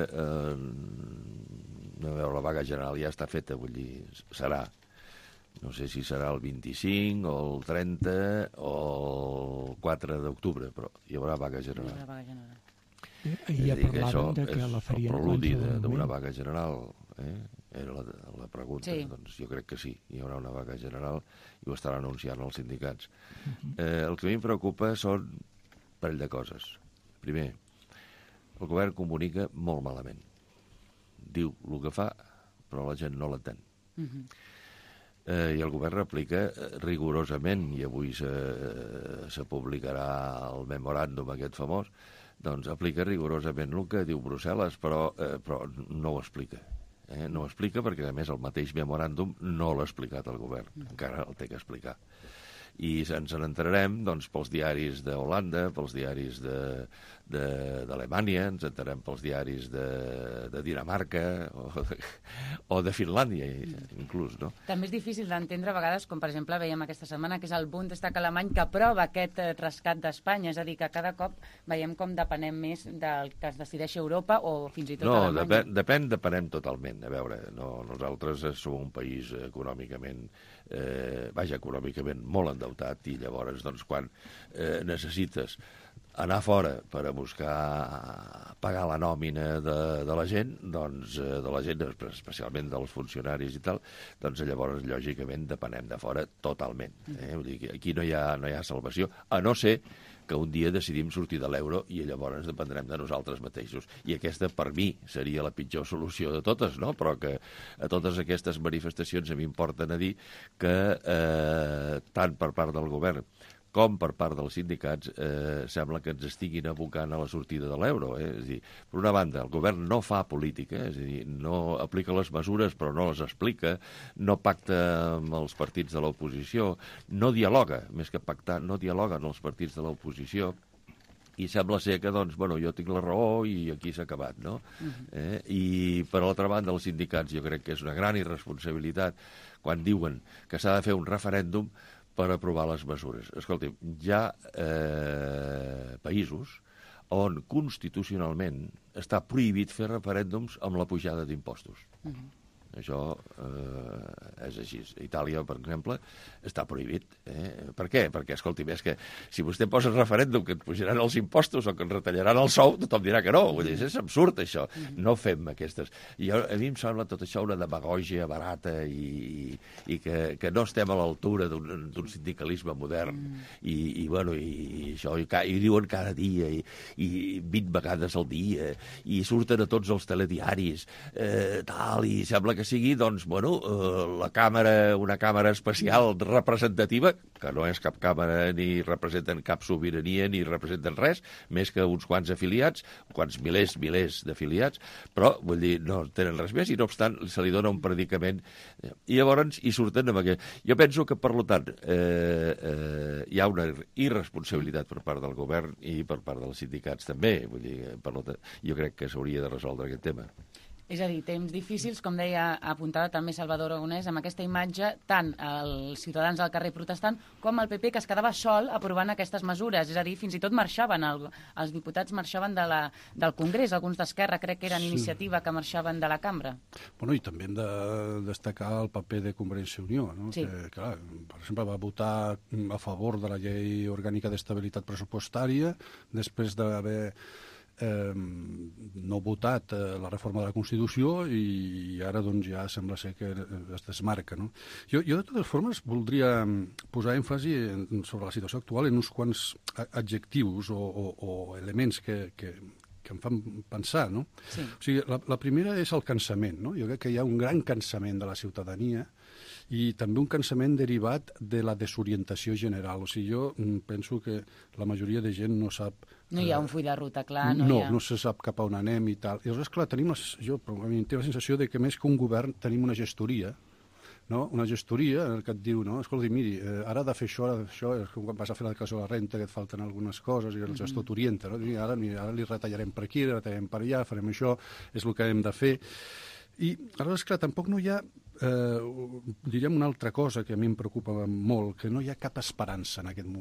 eh, a veure, la vaga general ja està feta, vull dir, serà. No sé si serà el vint-i-cinc o el trenta o el quatre d'octubre, però hi haurà vaga general. Hi haurà vaga general. I ja parlaven de que la farien el preludi d'una vaga general, eh? Era la, la pregunta. Sí. Doncs jo crec que sí, hi haurà una vaga general i ho estaran anunciant els sindicats. Uh-huh. eh, el que a mi em preocupa són un parell de coses. Primer, el govern comunica molt malament. Diu el que fa, però la gent no l'entén. Uh-huh. eh, I el govern replica rigorosament, i avui se, se publicarà el memoràndum aquest famós, doncs aplica rigorosament el que diu Brussel·les, però, eh, però no ho explica. Eh? No ho explica perquè, a més, el mateix memoràndum no l'ha explicat el govern. Encara el té que explicar. I ens n'entrarem doncs, pels diaris d'Holanda, pels diaris d'Alemanya, ens entrarem pels diaris de, de Dinamarca o de, o de Finlàndia, inclús. No? També és difícil d'entendre a vegades, com per exemple veiem aquesta setmana, que és el Bundestag alemany que aprova aquest rescat d'Espanya. És a dir, que cada cop veiem com depenem més del que es decideixi Europa o fins i tot no, Alemanya. No, depèn, depèn, depenem totalment. A veure, no, nosaltres som un país econòmicament, eh, vaja, econòmicament molt endeutat, i llavors, doncs, quan eh, necessites anar fora per a buscar pagar la nòmina de, de la gent, doncs, eh, de la gent, especialment dels funcionaris i tal, doncs llavors, lògicament, depenem de fora totalment. Eh? Vull dir que aquí no hi ha, no hi ha salvació, a no ser que un dia decidim sortir de l'euro i llavors dependrem de nosaltres mateixos. I aquesta, per mi, seria la pitjor solució de totes, no? Però que a totes aquestes manifestacions a mi em porten a dir que eh, tant per part del govern com per part dels sindicats, eh, sembla que ens estiguin abocant a la sortida de l'euro. Eh? És a dir, per una banda, el govern no fa política, és a dir, no aplica les mesures però no les explica, no pacta amb els partits de l'oposició, no dialoga, més que pactar, no dialoga amb els partits de l'oposició, i sembla ser que, doncs, bueno, jo tinc la raó i aquí s'ha acabat, no? Uh-huh. eh? I, per l'altra banda, els sindicats jo crec que és una gran irresponsabilitat quan diuen que s'ha de fer un referèndum per aprovar les mesures. Escolti, hi ha eh, països on constitucionalment està prohibit fer referèndums amb la pujada d'impostos. Uh-huh. Això eh, és així. A Itàlia, per exemple, està prohibit. Eh? Per què? Perquè, escolti, és que si vostè posa el referèndum que et pujaran els impostos o que ens retallaran el sou, tothom dirà que no. Vull dir, és absurd, això. No fem aquestes. I a, a mi em sembla tot això una demagògia barata i, i que, que no estem a l'altura d'un sindicalisme modern. I, i bueno, i, i això, i, i diuen cada dia, i, i vint vegades al dia, i surten a tots els telediaris, eh, tal, i sembla que que sigui, doncs, bueno, eh, la càmera, una càmera especial representativa, que no és cap càmera ni representen cap sobirania ni representen res, més que uns quants afiliats, quants milers, milers d'afiliats, però, vull dir, no tenen res més i, no obstant, se li dona un predicament. I llavors hi surten amb aquest. Jo penso que, per tant, eh, eh, hi ha una irresponsabilitat per part del govern i per part dels sindicats també. Vull dir, per tant, jo crec que s'hauria de resoldre aquest tema. És a dir, temps difícils, com deia, apuntava també Salvador Aragonès, amb aquesta imatge, tant els ciutadans al carrer protestant com el P P, que es quedava sol aprovant aquestes mesures. És a dir, fins i tot marxaven, el, els diputats marxaven de la, del Congrés, alguns d'Esquerra, crec que eren sí. Iniciativa, que marxaven de la cambra. Bueno, i també hem de destacar el paper de Convergència i Unió, no? Sí. Que, clar, per exemple, va votar a favor de la llei orgànica d'estabilitat pressupostària, després d'haver Eh, no votat eh, la reforma de la Constitució i ara doncs ja sembla ser que es desmarca. No? Jo, jo de totes formes voldria posar èmfasi en, sobre la situació actual en uns quants adjectius o, o, o elements que, que, que em fan pensar. No? Sí. O sigui, la, la primera és el cansament. No? Jo crec que hi ha un gran cansament de la ciutadania i també un cansament derivat de la desorientació general. O sigui, jo penso que la majoria de gent no sap... No hi ha un full de ruta clar. No, no, hi ha... no se sap cap a on anem i tal. I aleshores, clar, tenim la, jo tinc la sensació de que més que un govern tenim una gestoria, no? Una gestoria en què et diu, no? Escolta, miri, eh, ara ha de fer això, ara de fer això, és com quan vas a fer la declaració de la renta, que et falten algunes coses i el gestor t'orienta, no? Ara, mira, ara li retallarem per aquí, li retallarem per allà, farem això, és el que hem de fer. I aleshores, clar, tampoc no hi ha, eh, diríem una altra cosa que a mi em preocupa molt, que no hi ha cap esperança en aquest moment.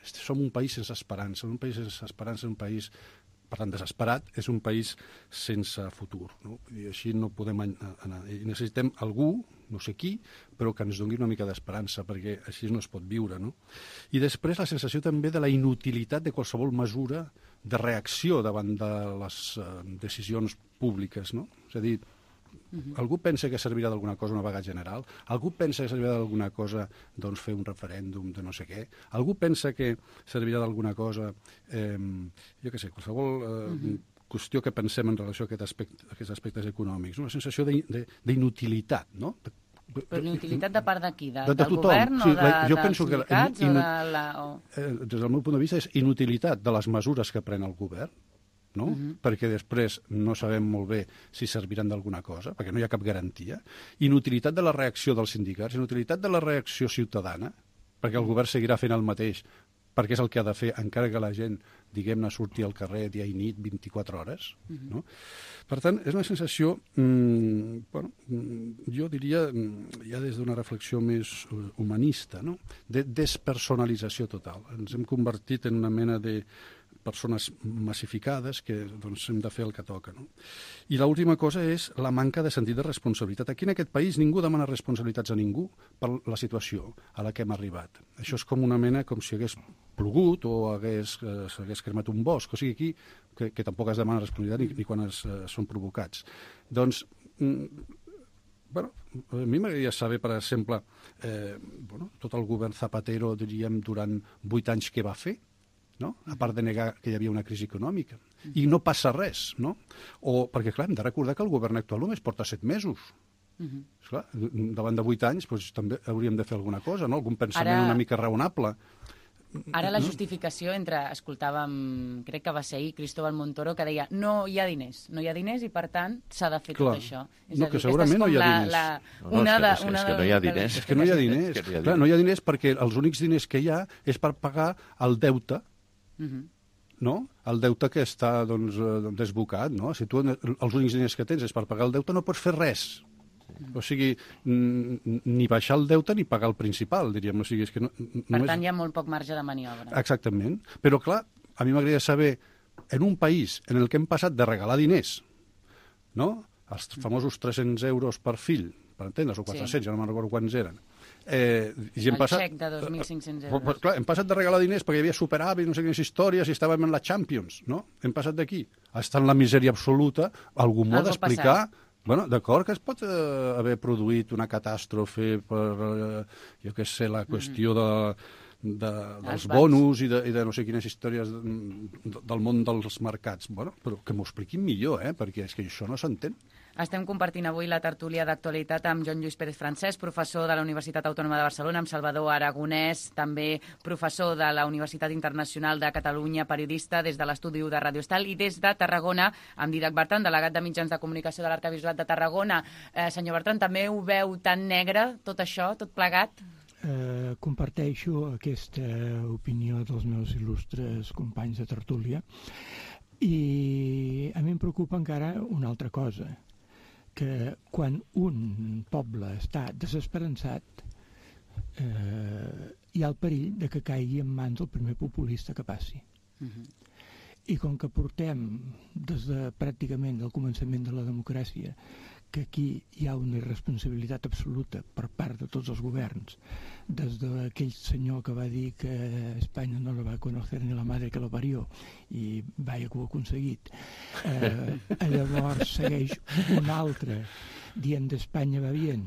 som un país sense esperança, un país sense esperança, un país, per tant, desesperat, és un país sense futur, no? I així no podem anar. I necessitem algú, no sé qui, però que ens doni una mica d'esperança, perquè així no es pot viure, no? I després la sensació també de la inutilitat de qualsevol mesura de reacció davant de les uh, decisions públiques, no? És a dir, Uh-huh. algú pensa que servirà d'alguna cosa una vaga general? Algú pensa que servirà d'alguna cosa doncs, fer un referèndum de no sé què? Algú pensa que servirà d'alguna cosa, eh, jo què sé, qualsevol eh, uh-huh. qüestió que pensem en relació a aquest aspecte, a aquests aspectes econòmics? Una sensació d'inutilitat, no? Però inutilitat de part de qui? De, de, de del tothom. govern Sí, o de, la, jo dels penso que sindicats? la, inu, o de la, o... eh, des del meu punt de vista és inutilitat de les mesures que pren el govern, no? Uh-huh. Perquè després no sabem molt bé si serviran d'alguna cosa, perquè no hi ha cap garantia. Inutilitat de la reacció dels sindicats, inutilitat de la reacció ciutadana, perquè el govern seguirà fent el mateix, perquè és el que ha de fer, encara que la gent, diguem-ne, surti al carrer dia i nit vint-i-quatre hores. Uh-huh. No? Per tant, és una sensació, mmm, bueno, jo diria, ja des d'una reflexió més humanista, no? De despersonalització total. Ens hem convertit en una mena de persones massificades que doncs, hem de fer el que toca. No? I l'última cosa és la manca de sentit de responsabilitat. Aquí en aquest país ningú demana responsabilitats a ningú per la situació a la que hem arribat. Això és com una mena, com si hagués plogut o hagués, eh, s'hagués cremat un bosc. O sigui, aquí, que, que tampoc es demana responsabilitat ni, ni quan es, eh, són provocats. Doncs, mm, bueno, a mi m'agradaria saber, per exemple, eh, bueno, tot el govern Zapatero, diríem, durant vuit anys què va fer, no? A part de negar que hi havia una crisi econòmica. I no passa res, no? O, perquè, clar, hem de recordar que el govern actual només porta set mesos. Uh-huh. Esclar, davant de vuit anys doncs, també hauríem de fer alguna cosa, no? Algun pensament Ara... una mica raonable. Ara la justificació entre, escoltàvem, crec que va ser ahir, Cristóbal Montoro, que deia no hi ha diners, no hi ha diners i per tant s'ha de fer Clar. tot això. És no, a dir, que segurament no hi ha la, diners. La, no, no, una és, que, de, és que no hi ha diners. És que no hi ha diners. que no hi ha diners. Clar, no hi ha diners perquè els únics diners que hi ha és per pagar el deute, uh-huh. no? El deute que està doncs, desbocat, no? Si tu els únics diners que tens és per pagar el deute, no pots fer res. O sigui, ni baixar el deute ni pagar el principal, diríem. O sigui, és que no, per només... tant, hi ha molt poc marge de maniobra. Exactament. Però, clar, a mi m'agradaria saber, en un país en el que hem passat de regalar diners, no? Els famosos tres-cents euros per fill, per entendre's, o quatre-cents, sí. ja no me'n recordo quants eren. Eh, i hem el passat, xec de dos mil cinc-cents euros. Però, clar, hem passat de regalar diners perquè hi havia superàvit, no sé quines històries, i estàvem en la Champions, no? Hem passat d'aquí a estar en la misèria absoluta, algú m'ho ha d'explicar. Bueno, d'acord que es pot eh, haver produït una catàstrofe per, eh, jo què sé, la qüestió de, de, dels bonus i de, i de no sé quines històries de, del món dels mercats. Bueno, però que m'ho expliquin millor, eh? Perquè és que això no s'entén. Estem compartint avui la tertúlia d'actualitat amb Joan Lluís Pérez Francès, professor de la Universitat Autònoma de Barcelona, amb Salvador Aragonès, també professor de la Universitat Internacional de Catalunya, periodista des de l'estudi de Radio Estel, i des de Tarragona, amb Didac Bertran, delegat de mitjans de comunicació de l'Arquebisbat de Tarragona. Eh, senyor Bertran, també ho veu tan negre, tot això, tot plegat? Eh, comparteixo aquesta opinió dels meus il·lustres companys de tertúlia i a mi em preocupa encara una altra cosa, que quan un poble està desesperançat eh, hi ha el perill de que caigui en mans del primer populista que passi. Uh-huh. I com que portem des de pràcticament el començament de la democràcia que aquí hi ha una irresponsabilitat absoluta per part de tots els governs, des d'aquell senyor que va dir que Espanya no la va conocer ni la madre que la parió, i vaja que ho ha aconseguit. Eh, llavors segueix un altre dient d'Espanya va bien,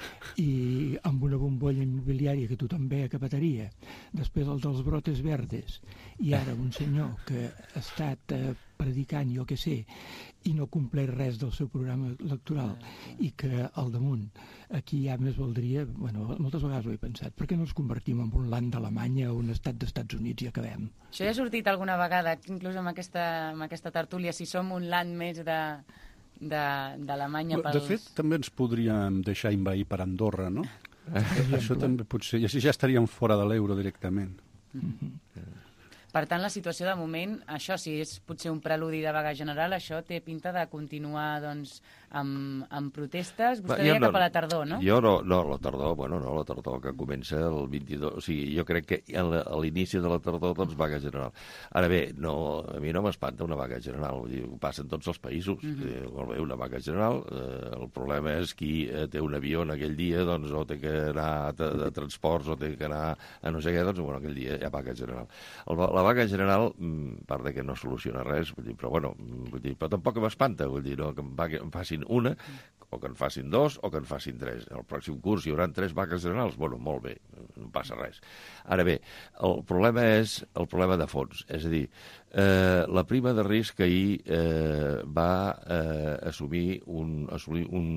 i amb una bombolla immobiliària que tothom veia que petaria. Després el dels brotes verdes, i ara un senyor que ha estat eh, predicant, jo què sé, i no compleix res del seu programa electoral, i que al damunt aquí ja més valdria, bueno, moltes vegades ho he pensat, per què no ens convertim en un land d'Alemanya o un estat d'Estats Units i acabem? Això ja ha sortit alguna vegada, inclús amb aquesta, amb aquesta tertúlia, si som un land més de... d'Alemanya pels... De fet, també ens podríem deixar envair per Andorra, no? Això també potser... I així ja estaríem fora de l'euro directament. Mm-hmm. Per tant, la situació de moment, això sí, és potser un preludi de vaga general, això té pinta de continuar doncs, amb, amb protestes. Vostè deia no, cap a la tardor, no? Jo no, no, la tardor, bueno, no, la tardor que comença el vint-i-dos, o sigui, jo crec que a l'inici de la tardor, doncs, vaga general. Ara bé, no, a mi no m'espanta una vaga general, vull dir, ho passa en tots els països, mm-hmm. Molt bé, una vaga general, eh, el problema és qui eh, té un avió en aquell dia, doncs, o té que anar de, de transports, o té que anar a no sé què, doncs, bueno, aquell dia hi ha vaga general. El, la vaga general, a part de que no soluciona res, vull dir, però bueno, vull dir, però tampoc m'espanta, vull dir, no, que em, va, em facin una, o que en facin dos, o que en facin tres. En el pròxim curs hi haurà tres vagues generals. Bueno, molt bé, no passa res. Ara bé, el problema és el problema de fons. És a dir, eh, la prima de risc ahir eh, va eh, assumir un, assolir un,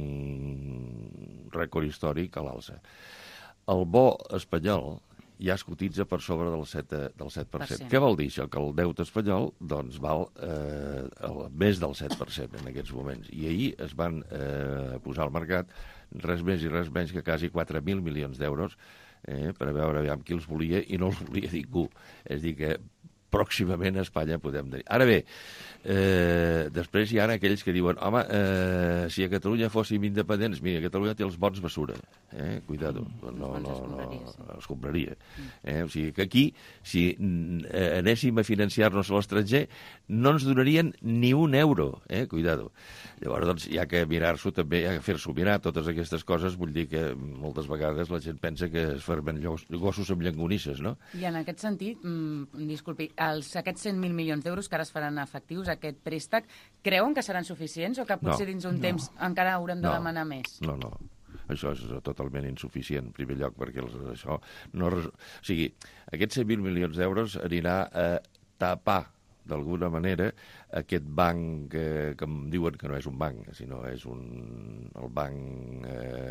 un rècord històric a l'alça. El bo espanyol ja es cotitza per sobre del set, del set per cent. Per Què vol dir això? Que el deute espanyol doncs, val eh, el, més del set per cent en aquests moments. I ahir es van eh, posar al mercat res més i res menys que quasi quatre mil milions d'euros eh, per a veure aviam qui els volia i no els volia ningú. És a dir, que pròximament a Espanya podem dir. Ara bé, eh, després hi ha aquells que diuen home, eh, si a Catalunya fóssim independents, mira, Catalunya té els bons basura, eh? Cuidado, no, no, no, no els compraria. Eh? O sigui que aquí, si eh, anéssim a financiar-nos a l'estranger, no ens donarien ni un euro, eh? Cuidado. Llavors, doncs, hi ha que mirar-s'ho també, hi ha que fer-s'ho mirar, totes aquestes coses, vull dir que moltes vegades la gent pensa que es fermen gossos amb llangonisses, no? I en aquest sentit, mm, disculpi, els, aquests cent mil milions d'euros que ara es faran efectius, aquest préstec, creuen que seran suficients o que potser no, dins un no. temps encara haurem de no, demanar més? No, no. Això és totalment insuficient, en primer lloc, perquè els, això no... O sigui, aquests cent mil milions d'euros anirà a tapar d'alguna manera, aquest banc eh, que em diuen que no és un banc, sinó és un, el banc...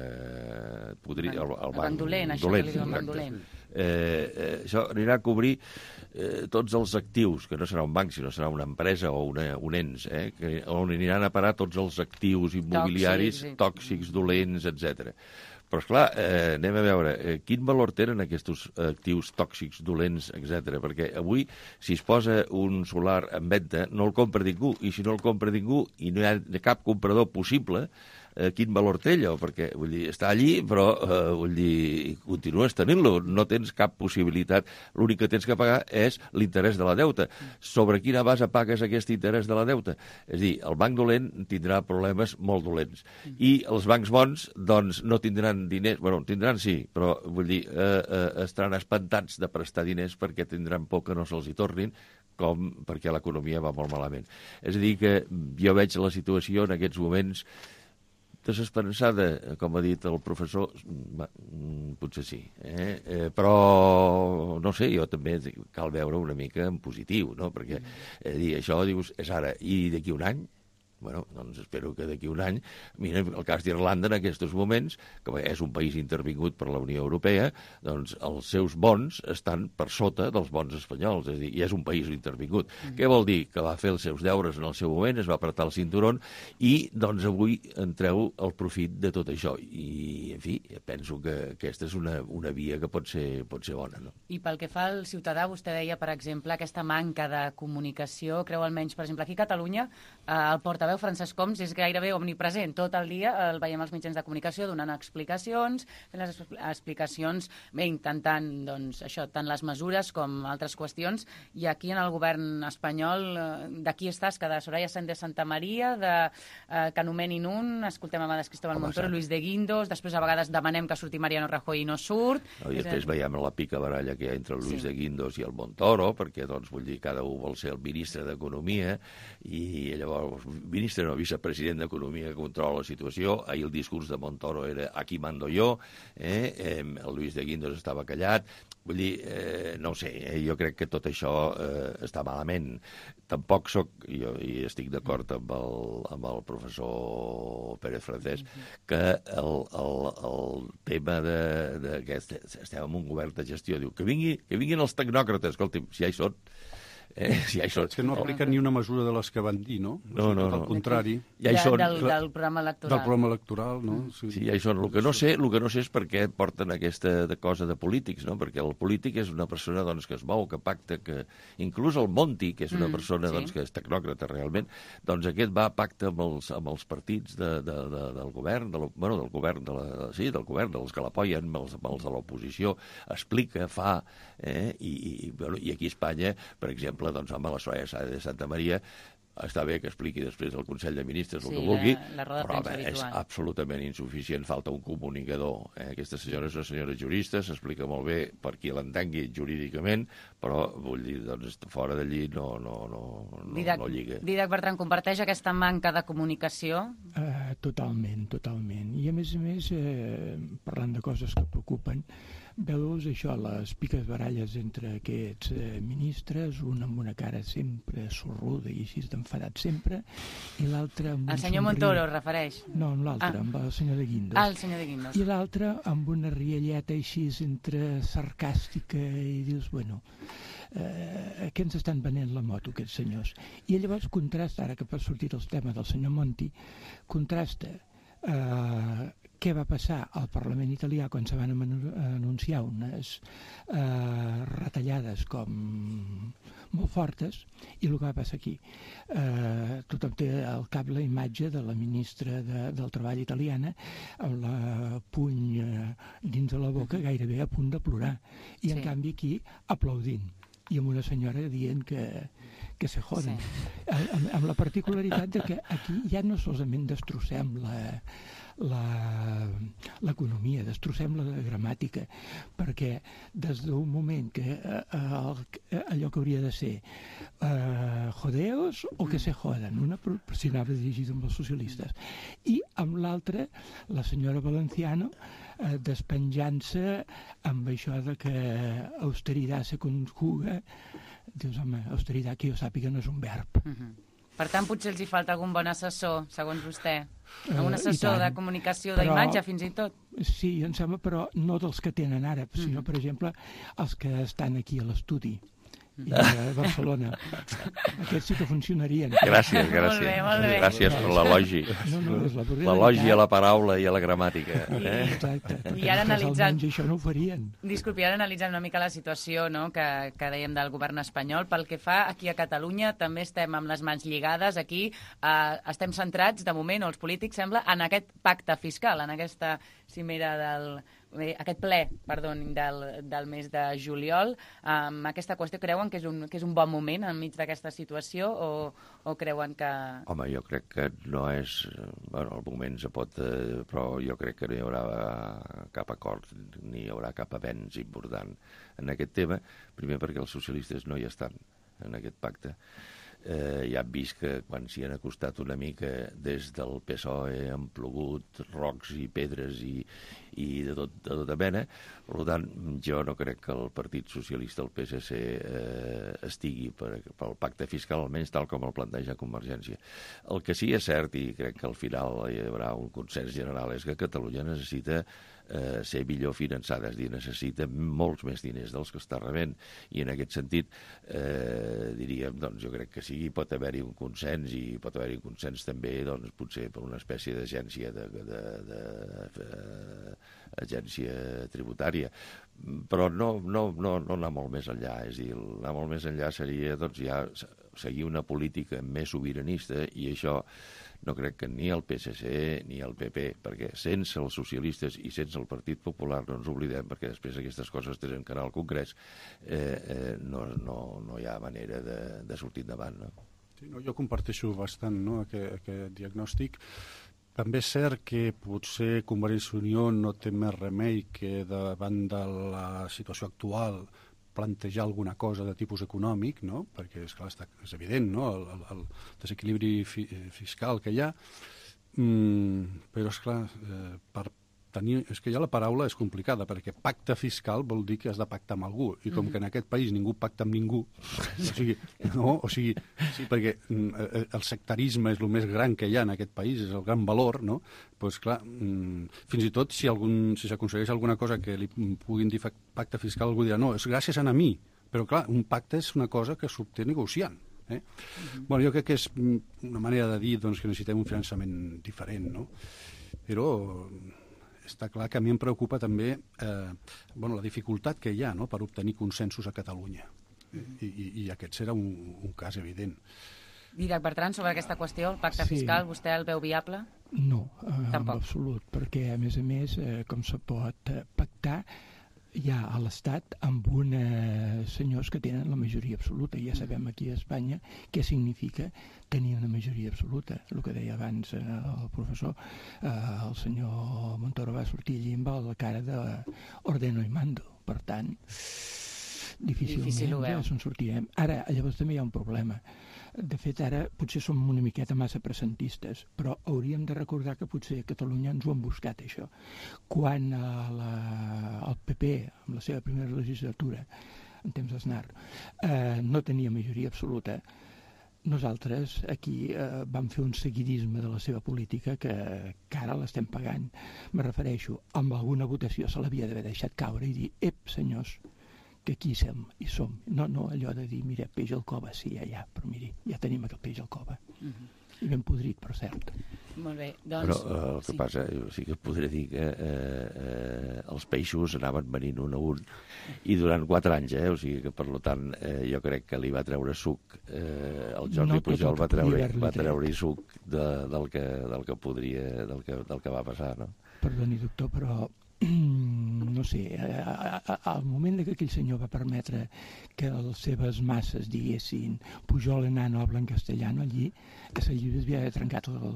Eh, podria, el, el, el banc, banc dolent, això dolent, que li diuen banc dolent. Eh, eh, això anirà a cobrir eh, tots els actius, que no serà un banc, sinó serà una empresa o una, un ens, eh, que, on aniran a parar tots els actius immobiliaris tòxics, tòxics dolents, etcètera. Però, esclar, eh, anem a veure, eh, quin valor tenen aquests actius tòxics, dolents, etcètera. Perquè avui, si es posa un solar en venda, no el compra ningú, i si no el compra ningú i no hi ha cap comprador possible, eh, quin valor té allò? Perquè, vull dir, està allí, però, eh, vull dir, continues tenint-lo, no tens cap possibilitat. L'únic que tens que pagar és l'interès de la deuta. Sobre quina base pagues aquest interès de la deuta? És a dir, el banc dolent tindrà problemes molt dolents. I els bancs bons, doncs, no tindran diners, bueno, tindran sí, però vull dir, eh, eh, estaran espantats de prestar diners perquè tindran por que no se'ls hi tornin, com perquè l'economia va molt malament. És a dir, que jo veig la situació en aquests moments desesperançada, com ha dit el professor, potser sí, eh? Eh, però no sé, jo també cal veure una mica en positiu, no? Perquè eh, dir, això dius, és ara, i d'aquí un any? Bueno, doncs espero que d'aquí un any, mira, el cas d'Irlanda en aquests moments, que és un país intervingut per la Unió Europea, doncs els seus bons estan per sota dels bons espanyols, és a dir, i és un país intervingut. Mm. Què vol dir? Que va fer els seus deures en el seu moment, es va apretar el cinturón, i doncs avui en treu el profit de tot això. I, en fi, penso que aquesta és una, una via que pot ser, pot ser bona, no? I pel que fa al ciutadà, vostè deia, per exemple, aquesta manca de comunicació, creu almenys, per exemple, aquí a Catalunya, eh, el portaveu Francesc Homs és gairebé omnipresent. Tot el dia el veiem als mitjans de comunicació donant explicacions, fent les explicacions, bé, intentant, doncs, això, tant les mesures com altres qüestions. I aquí en el govern espanyol, de qui estàs? Que de Soraya Sáenz de Santa Maria, de eh, que anomenin un, escoltem a vegades Cristóbal Montoro, Luis de Guindos, després a vegades demanem que surti Mariano Rajoy i no surt. No, I després veiem la pica baralla que hi ha entre el Luis sí. de Guindos i el Montoro, perquè, doncs, vull dir, cada un vol ser el ministre d'Economia, i llavors ministre no, vicepresident d'Economia que controla la situació. Ahir el discurs de Montoro era aquí mando jo, eh? Eh, el Luis de Guindos estava callat. Vull dir, eh, no ho sé, eh? Jo crec que tot això eh, està malament. Tampoc soc, jo i estic d'acord amb, el, amb el professor Pérez Francés, que el, el, el tema de, de que estem en un govern de gestió, diu que, vingui, que vinguin els tecnòcrates, escolti'm, si ja hi són. Eh? Ja hi són. És que no apliquen ni una mesura de les que van dir, no? No, no, no. Al contrari. Ja hi són. Del, del programa electoral. Del programa electoral, no? Sí, sí ja hi són. El que no sé, el que no sé és per què porten aquesta de cosa de polítics, no? Perquè el polític és una persona doncs, que es mou, que pacta, que inclús el Monti, que és una persona mm, sí. doncs, que és tecnòcrata realment, doncs aquest va a pacte amb els, amb els partits de, de, de, del govern, de la, bueno, del govern, de la, sí, del govern, dels que l'apoyen, amb els, amb els de l'oposició, explica, fa, eh? I, i, bueno, i aquí a Espanya, per exemple, doncs, amb la Soraya Sáenz de Santa Maria, està bé que expliqui després del Consell de Ministres el sí, que vulgui, la, la però home, és absolutament insuficient, falta un comunicador. Eh? Aquesta senyora és una senyora jurista, s'explica molt bé per qui l'entengui jurídicament, però vull dir, doncs, fora d'allí no, no, no, no, Didac, no lliga. Didac Bertran, comparteix aquesta manca de comunicació? Uh, totalment, totalment. I a més a més, eh, parlant de coses que preocupen, veus això, les piques baralles entre aquests eh, ministres, un amb una cara sempre sorruda i així d'enfadat sempre, i l'altre amb un El senyor somriure. Montoro, refereix? No, amb l'altre, ah. amb el senyor de Guindos. Ah, el senyor de Guindos. I l'altre amb una rialleta així entre sarcàstica i dius, bueno, eh, què ens estan venent la moto aquests senyors? I llavors contrasta, ara que ha sortit el tema del senyor Monti, contrasta eh, què va passar al Parlament italià quan se van anunciar unes eh, retallades com molt fortes i el que va passar aquí. Eh, tothom té al cap la imatge de la ministra de, del Treball italiana amb la puny eh, dins de la boca gairebé a punt de plorar i en sí. canvi aquí aplaudint i amb una senyora dient que, que se joden. Sí. Amb, amb la particularitat de que aquí ja no solament destrossem la l'economia, destrossem la gramàtica, perquè des d'un moment que eh, allò que hauria de ser eh, jodeos o que se joden, una si anava dirigit amb els socialistes, i amb l'altra la senyora Valenciano eh, despenjant-se amb això de que austeritat se conjuga, dius, home, austeritat que jo sàpiga no és un verb. Uh-huh. Per tant, potser els hi falta algun bon assessor, segons vostè. Un assessor uh, de comunicació, però, d'imatge, fins i tot. Sí, em sembla, però no dels que tenen ara, mm. sinó, per exemple, els que estan aquí a l'estudi. I a Barcelona. Aquests sí que funcionarien. Gràcies, gràcies. Molt bé, molt bé. Gràcies per l'elogi. No, no, l'elogi a la paraula i a la gramàtica. I, eh? Exacte. I ara analitzant... això no ho farien. Disculpi, ara analitzant una mica la situació, no?, que, que dèiem del govern espanyol. Pel que fa aquí a Catalunya, també estem amb les mans lligades. Aquí eh, estem centrats, de moment, o els polítics, sembla, en aquest pacte fiscal, en aquesta cimera del... aquest ple, perdó, del, del mes de juliol. Um, aquesta qüestió, creuen que és un, que és un bon moment enmig d'aquesta situació o, o creuen que... Home, jo crec que no és... Bueno, el moment se pot... Eh, però jo crec que no hi haurà cap acord ni hi haurà cap avenç important en aquest tema, primer perquè els socialistes no hi estan en aquest pacte. Eh, ja hem vist que quan s'hi han acostat una mica des del P S O E han plogut rocs i pedres i, i de, tot, de tota mena. Per tant, jo no crec que el Partit Socialista, el P S C, eh, estigui per, pel pacte fiscal, almenys tal com el planteja Convergència. El que sí és cert, i crec que al final hi haurà un consens general, és que Catalunya necessita eh, ser millor finançada, és a dir, necessita molts més diners dels que està rebent, i en aquest sentit eh, diríem, doncs jo crec que sí, pot haver-hi un consens, i pot haver-hi un consens també, doncs potser per una espècie d'agència de, de, de, de, de agència tributària, però no, no, no, no anar molt més enllà, és a dir, anar molt més enllà seria doncs ja seguir una política més sobiranista, i això no crec que ni el P S C ni el P P, perquè sense els socialistes i sense el Partit Popular, no ens oblidem, perquè després aquestes coses tenen que anar al Congrés, eh, eh, no, no, no hi ha manera de, de sortir endavant, no? Sí, no, jo comparteixo bastant, no, aquest, aquest diagnòstic. També és cert que potser Convergència i Unió no té més remei que davant de la situació actual plantejar alguna cosa de tipus econòmic, no? Perquè és, clar, està, és evident, no? el, el, el desequilibri fi, fiscal que hi ha, mm, però és clar, eh, per tenir, és que ja la paraula és complicada, perquè pacte fiscal vol dir que has de pactar amb algú, i com que en aquest país ningú pacta amb ningú, o sigui, no? O sigui, sí, perquè el sectarisme és el més gran que hi ha en aquest país, és el gran valor, no? Doncs clar, fins i tot si algun, si s'aconsegueix alguna cosa que li puguin dir pacte fiscal, algú dirà, no, és gràcies a mi, Però, clar, un pacte és una cosa que s'obté negociant. Eh? Uh-huh. Bueno, jo crec que és una manera de dir doncs, que necessitem un finançament diferent, no? Però està clar que a mi em preocupa també eh, bueno, la dificultat que hi ha, no?, per obtenir consensos a Catalunya. Uh-huh. I, i, I aquest serà un, un cas evident. Didac Bertran, sobre aquesta qüestió, el pacte sí. fiscal, vostè el veu viable? No, eh, en absolut, perquè, a més a més, eh, com se pot eh, pactar, hi ha a l'Estat amb uns senyors que tenen la majoria absoluta. Ja sabem aquí a Espanya què significa tenir una majoria absoluta. El que deia abans eh, el professor, eh, el senyor Montoro va sortir allí amb la cara d'ordeno i mando. Per tant, difícilment Difícil ja se'n sortirem. Ara, llavors també hi ha un problema. De fet, ara potser som una miqueta massa presentistes, però hauríem de recordar que potser a Catalunya ens ho han buscat, això. Quan la, el P P, amb la seva primera legislatura, en temps d'Aznar, eh, no tenia majoria absoluta, nosaltres aquí eh, vam fer un seguidisme de la seva política que, que ara l'estem pagant. Me refereixo, amb alguna votació se l'havia d'haver deixat caure i dir, ep, senyors, que aquí som, hi som. No, no allò de dir, mira, peix al cova, sí, ja, ja, però miri, ja tenim aquell peix al cova. Uh-huh. I ben podrit, per cert. Molt bé, doncs... Però eh, el que sí. passa, sí que podré dir que eh, eh, els peixos anaven venint un a un i durant quatre anys, eh? O sigui que, per tant, eh, jo crec que li va treure suc, eh, el Jordi no, Pujol va treure, va treure suc de, del, que, del que podria, del que, del que va passar, no? Perdoni, doctor, però no sé, al moment que aquell senyor va permetre que les seves masses diguessin Pujol enano habla en castellano, allí que s'allí havia trencat el,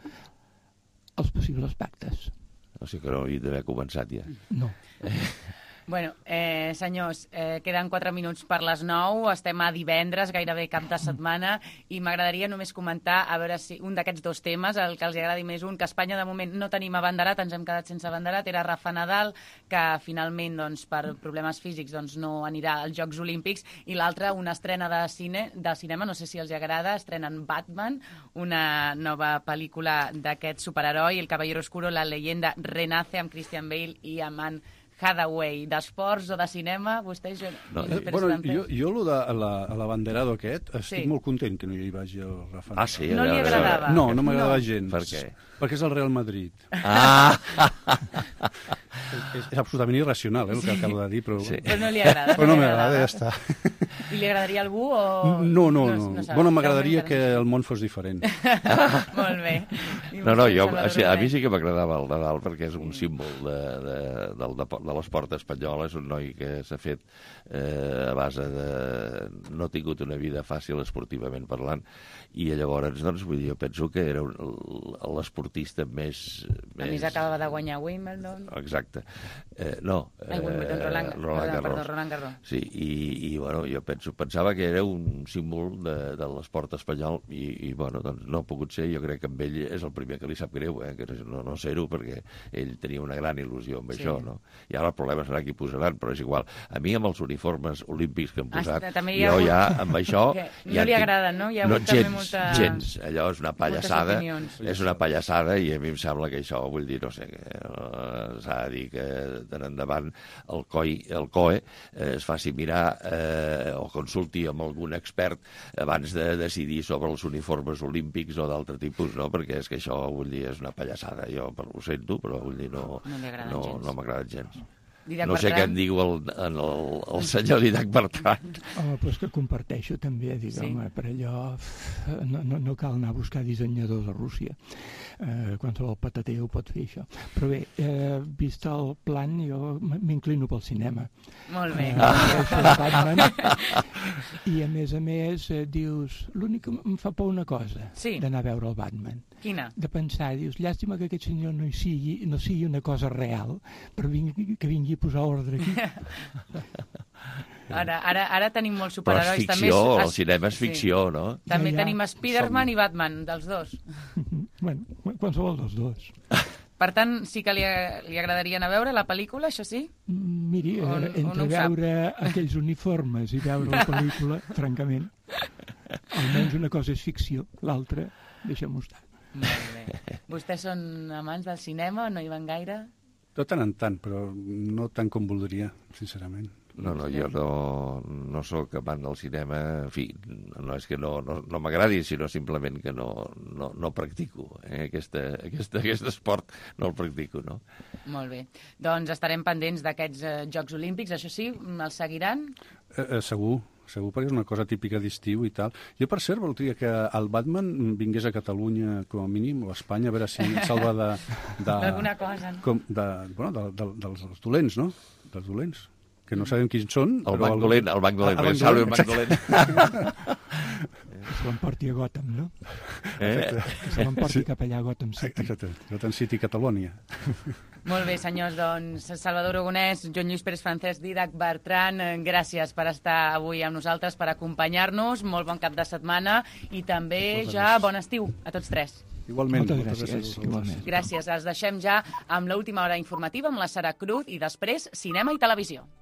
els possibles pactes. O sigui que no havia d'haver començat ja. No. Bueno, eh, senyors, eh, queden quatre minuts per les nou, estem a divendres, gairebé cap de setmana, i m'agradaria només comentar, a veure si un d'aquests dos temes, el que els agradi més un, que a Espanya de moment no tenim abanderat, ens hem quedat sense abanderat, era Rafa Nadal, que finalment, doncs, per problemes físics, doncs, no anirà als Jocs Olímpics, i l'altre, una estrena de, cine, de cinema, no sé si els agrada, estrenen Batman, una nova pel·lícula d'aquest superheroi, El Caballero Oscuro, la leyenda renace, amb Christian Bale i amb Anne Hathaway. D'esports o de cinema, vostès... Jo, no, eh, bueno, jo, jo lo de l'abanderado aquest, estic sí. molt content que no hi vagi el Rafa. Ah, sí? No li agradava? No, no m'agradava no. gens. Per què? Perquè és el Real Madrid. Ah! és, és absolutament irracional, eh, el que sí. acabo de dir, però... Sí. Però no li agrada. Però no m'agrada, ja està. I li agradaria a algú o...? No, no, no. no. no bueno, m'agradaria que el món fos diferent. Molt bé. No, no, jo, o sigui, a mi sí que m'agradava el Nadal perquè és un símbol de, de, del, de, de l'esport espanyol, és un noi que s'ha fet eh, a base de... no ha tingut una vida fàcil esportivament parlant, i llavors, doncs, vull dir, jo penso que era l'esportista més... A més, acabava de guanyar Wimbledon. Exacte. Eh, no. Ai, Wimbledon, Roland, eh, Roland Garros. Perdó, Roland Garros. Sí, i, i bueno, jo penso, pensava que era un símbol de, de l'esport espanyol i, i, bueno, doncs no ha pogut ser. Jo crec que amb ell és el primer que li sap greu, eh, que no, no ser-ho, perquè ell tenia una gran il·lusió amb sí. això, no? I ara el problema serà qui posaran, però és igual. A mi, amb els uniformes olímpics que han posat, ah, jo hagut... ja, amb això... no li agrada, no? Hi ha no, hagut gens, també molta... gens. Allò és una pallassada, és una pallassada, i a mi em sembla que això, vull dir, no sé, uh, s'ha de dir que d'en endavant el C O I, el C O E eh, es faci mirar eh, o consulti amb algun expert abans de decidir sobre els uniformes olímpics o d'altre tipus, no? Perquè és que això, vull dir, és una pallassada. Jo ho sento, però vull dir, no, no, no, no m'agrada gens. Didac no sé Bertran. què em diu el, el, el senyor Didac Bertran. Home, però és que comparteixo també, dic, sí. home, per allò no, no, no cal anar a buscar dissenyadors a Rússia. Eh, qualsevol patater ho pot fer, això. Però bé, eh, vist el plan, jo m'inclino pel cinema. Molt bé. Eh, I a més a més eh, dius, l'únic que em fa por una cosa, sí. d'anar a veure el Batman. Quina? De pensar, dius, llàstima que aquest senyor no hi sigui, no sigui una cosa real, però vingui, que vingui a posar ordre aquí. Ara, ara, ara tenim molts superherois. Però és ficció, també és... el cinema és ficció, sí. no? També ja, ja. tenim Spider-Man Som... i Batman, dels dos. Bueno, qualsevol dels dos. Per tant, sí que li, li agradaria anar a veure la pel·lícula, això sí? Miri, o, entre o no veure aquells uniformes i veure la pel·lícula, francament, almenys una cosa és ficció, l'altra, deixem-ho estar. Molt bé. Vostès són amants del cinema o no hi van gaire? De tant en tant, però no tant com voldria, sincerament. No, no, jo no, no sóc amant del cinema, en fi, no és que no, no, no m'agradi, sinó simplement que no, no, no practico. Eh? Aquesta, aquesta, aquest esport no el practico, no? Molt bé. Doncs estarem pendents d'aquests eh, Jocs Olímpics, això sí, els seguiran? Eh, eh, segur, segur, perquè és una cosa típica d'estiu i tal. Jo, per cert, voldria que el Batman vingués a Catalunya, com a mínim, o a Espanya, a veure si salva de... d'alguna cosa, no? Com, de, bueno, de, de, dels dolents, no? Dels dolents. Que no sabem quins són. El banc dolent, el banc dolent, perquè salvi el banc dolent. Que se l'emporti a Gotham, no? Eh? Que se l'emporti cap allà a Gotham City. Exacte, Gotham City, Catalònia. Molt bé, senyors, doncs Salvador Aragonès, Joan Lluís Pérez Francesc, Dídac Bertran, gràcies per estar avui amb nosaltres, per acompanyar-nos, molt bon cap de setmana i també ja bon estiu a tots tres. Igualment. Moltes gràcies. Igualment. Gràcies. Els deixem ja amb l'última hora informativa amb la Sara Cruz i després cinema i televisió.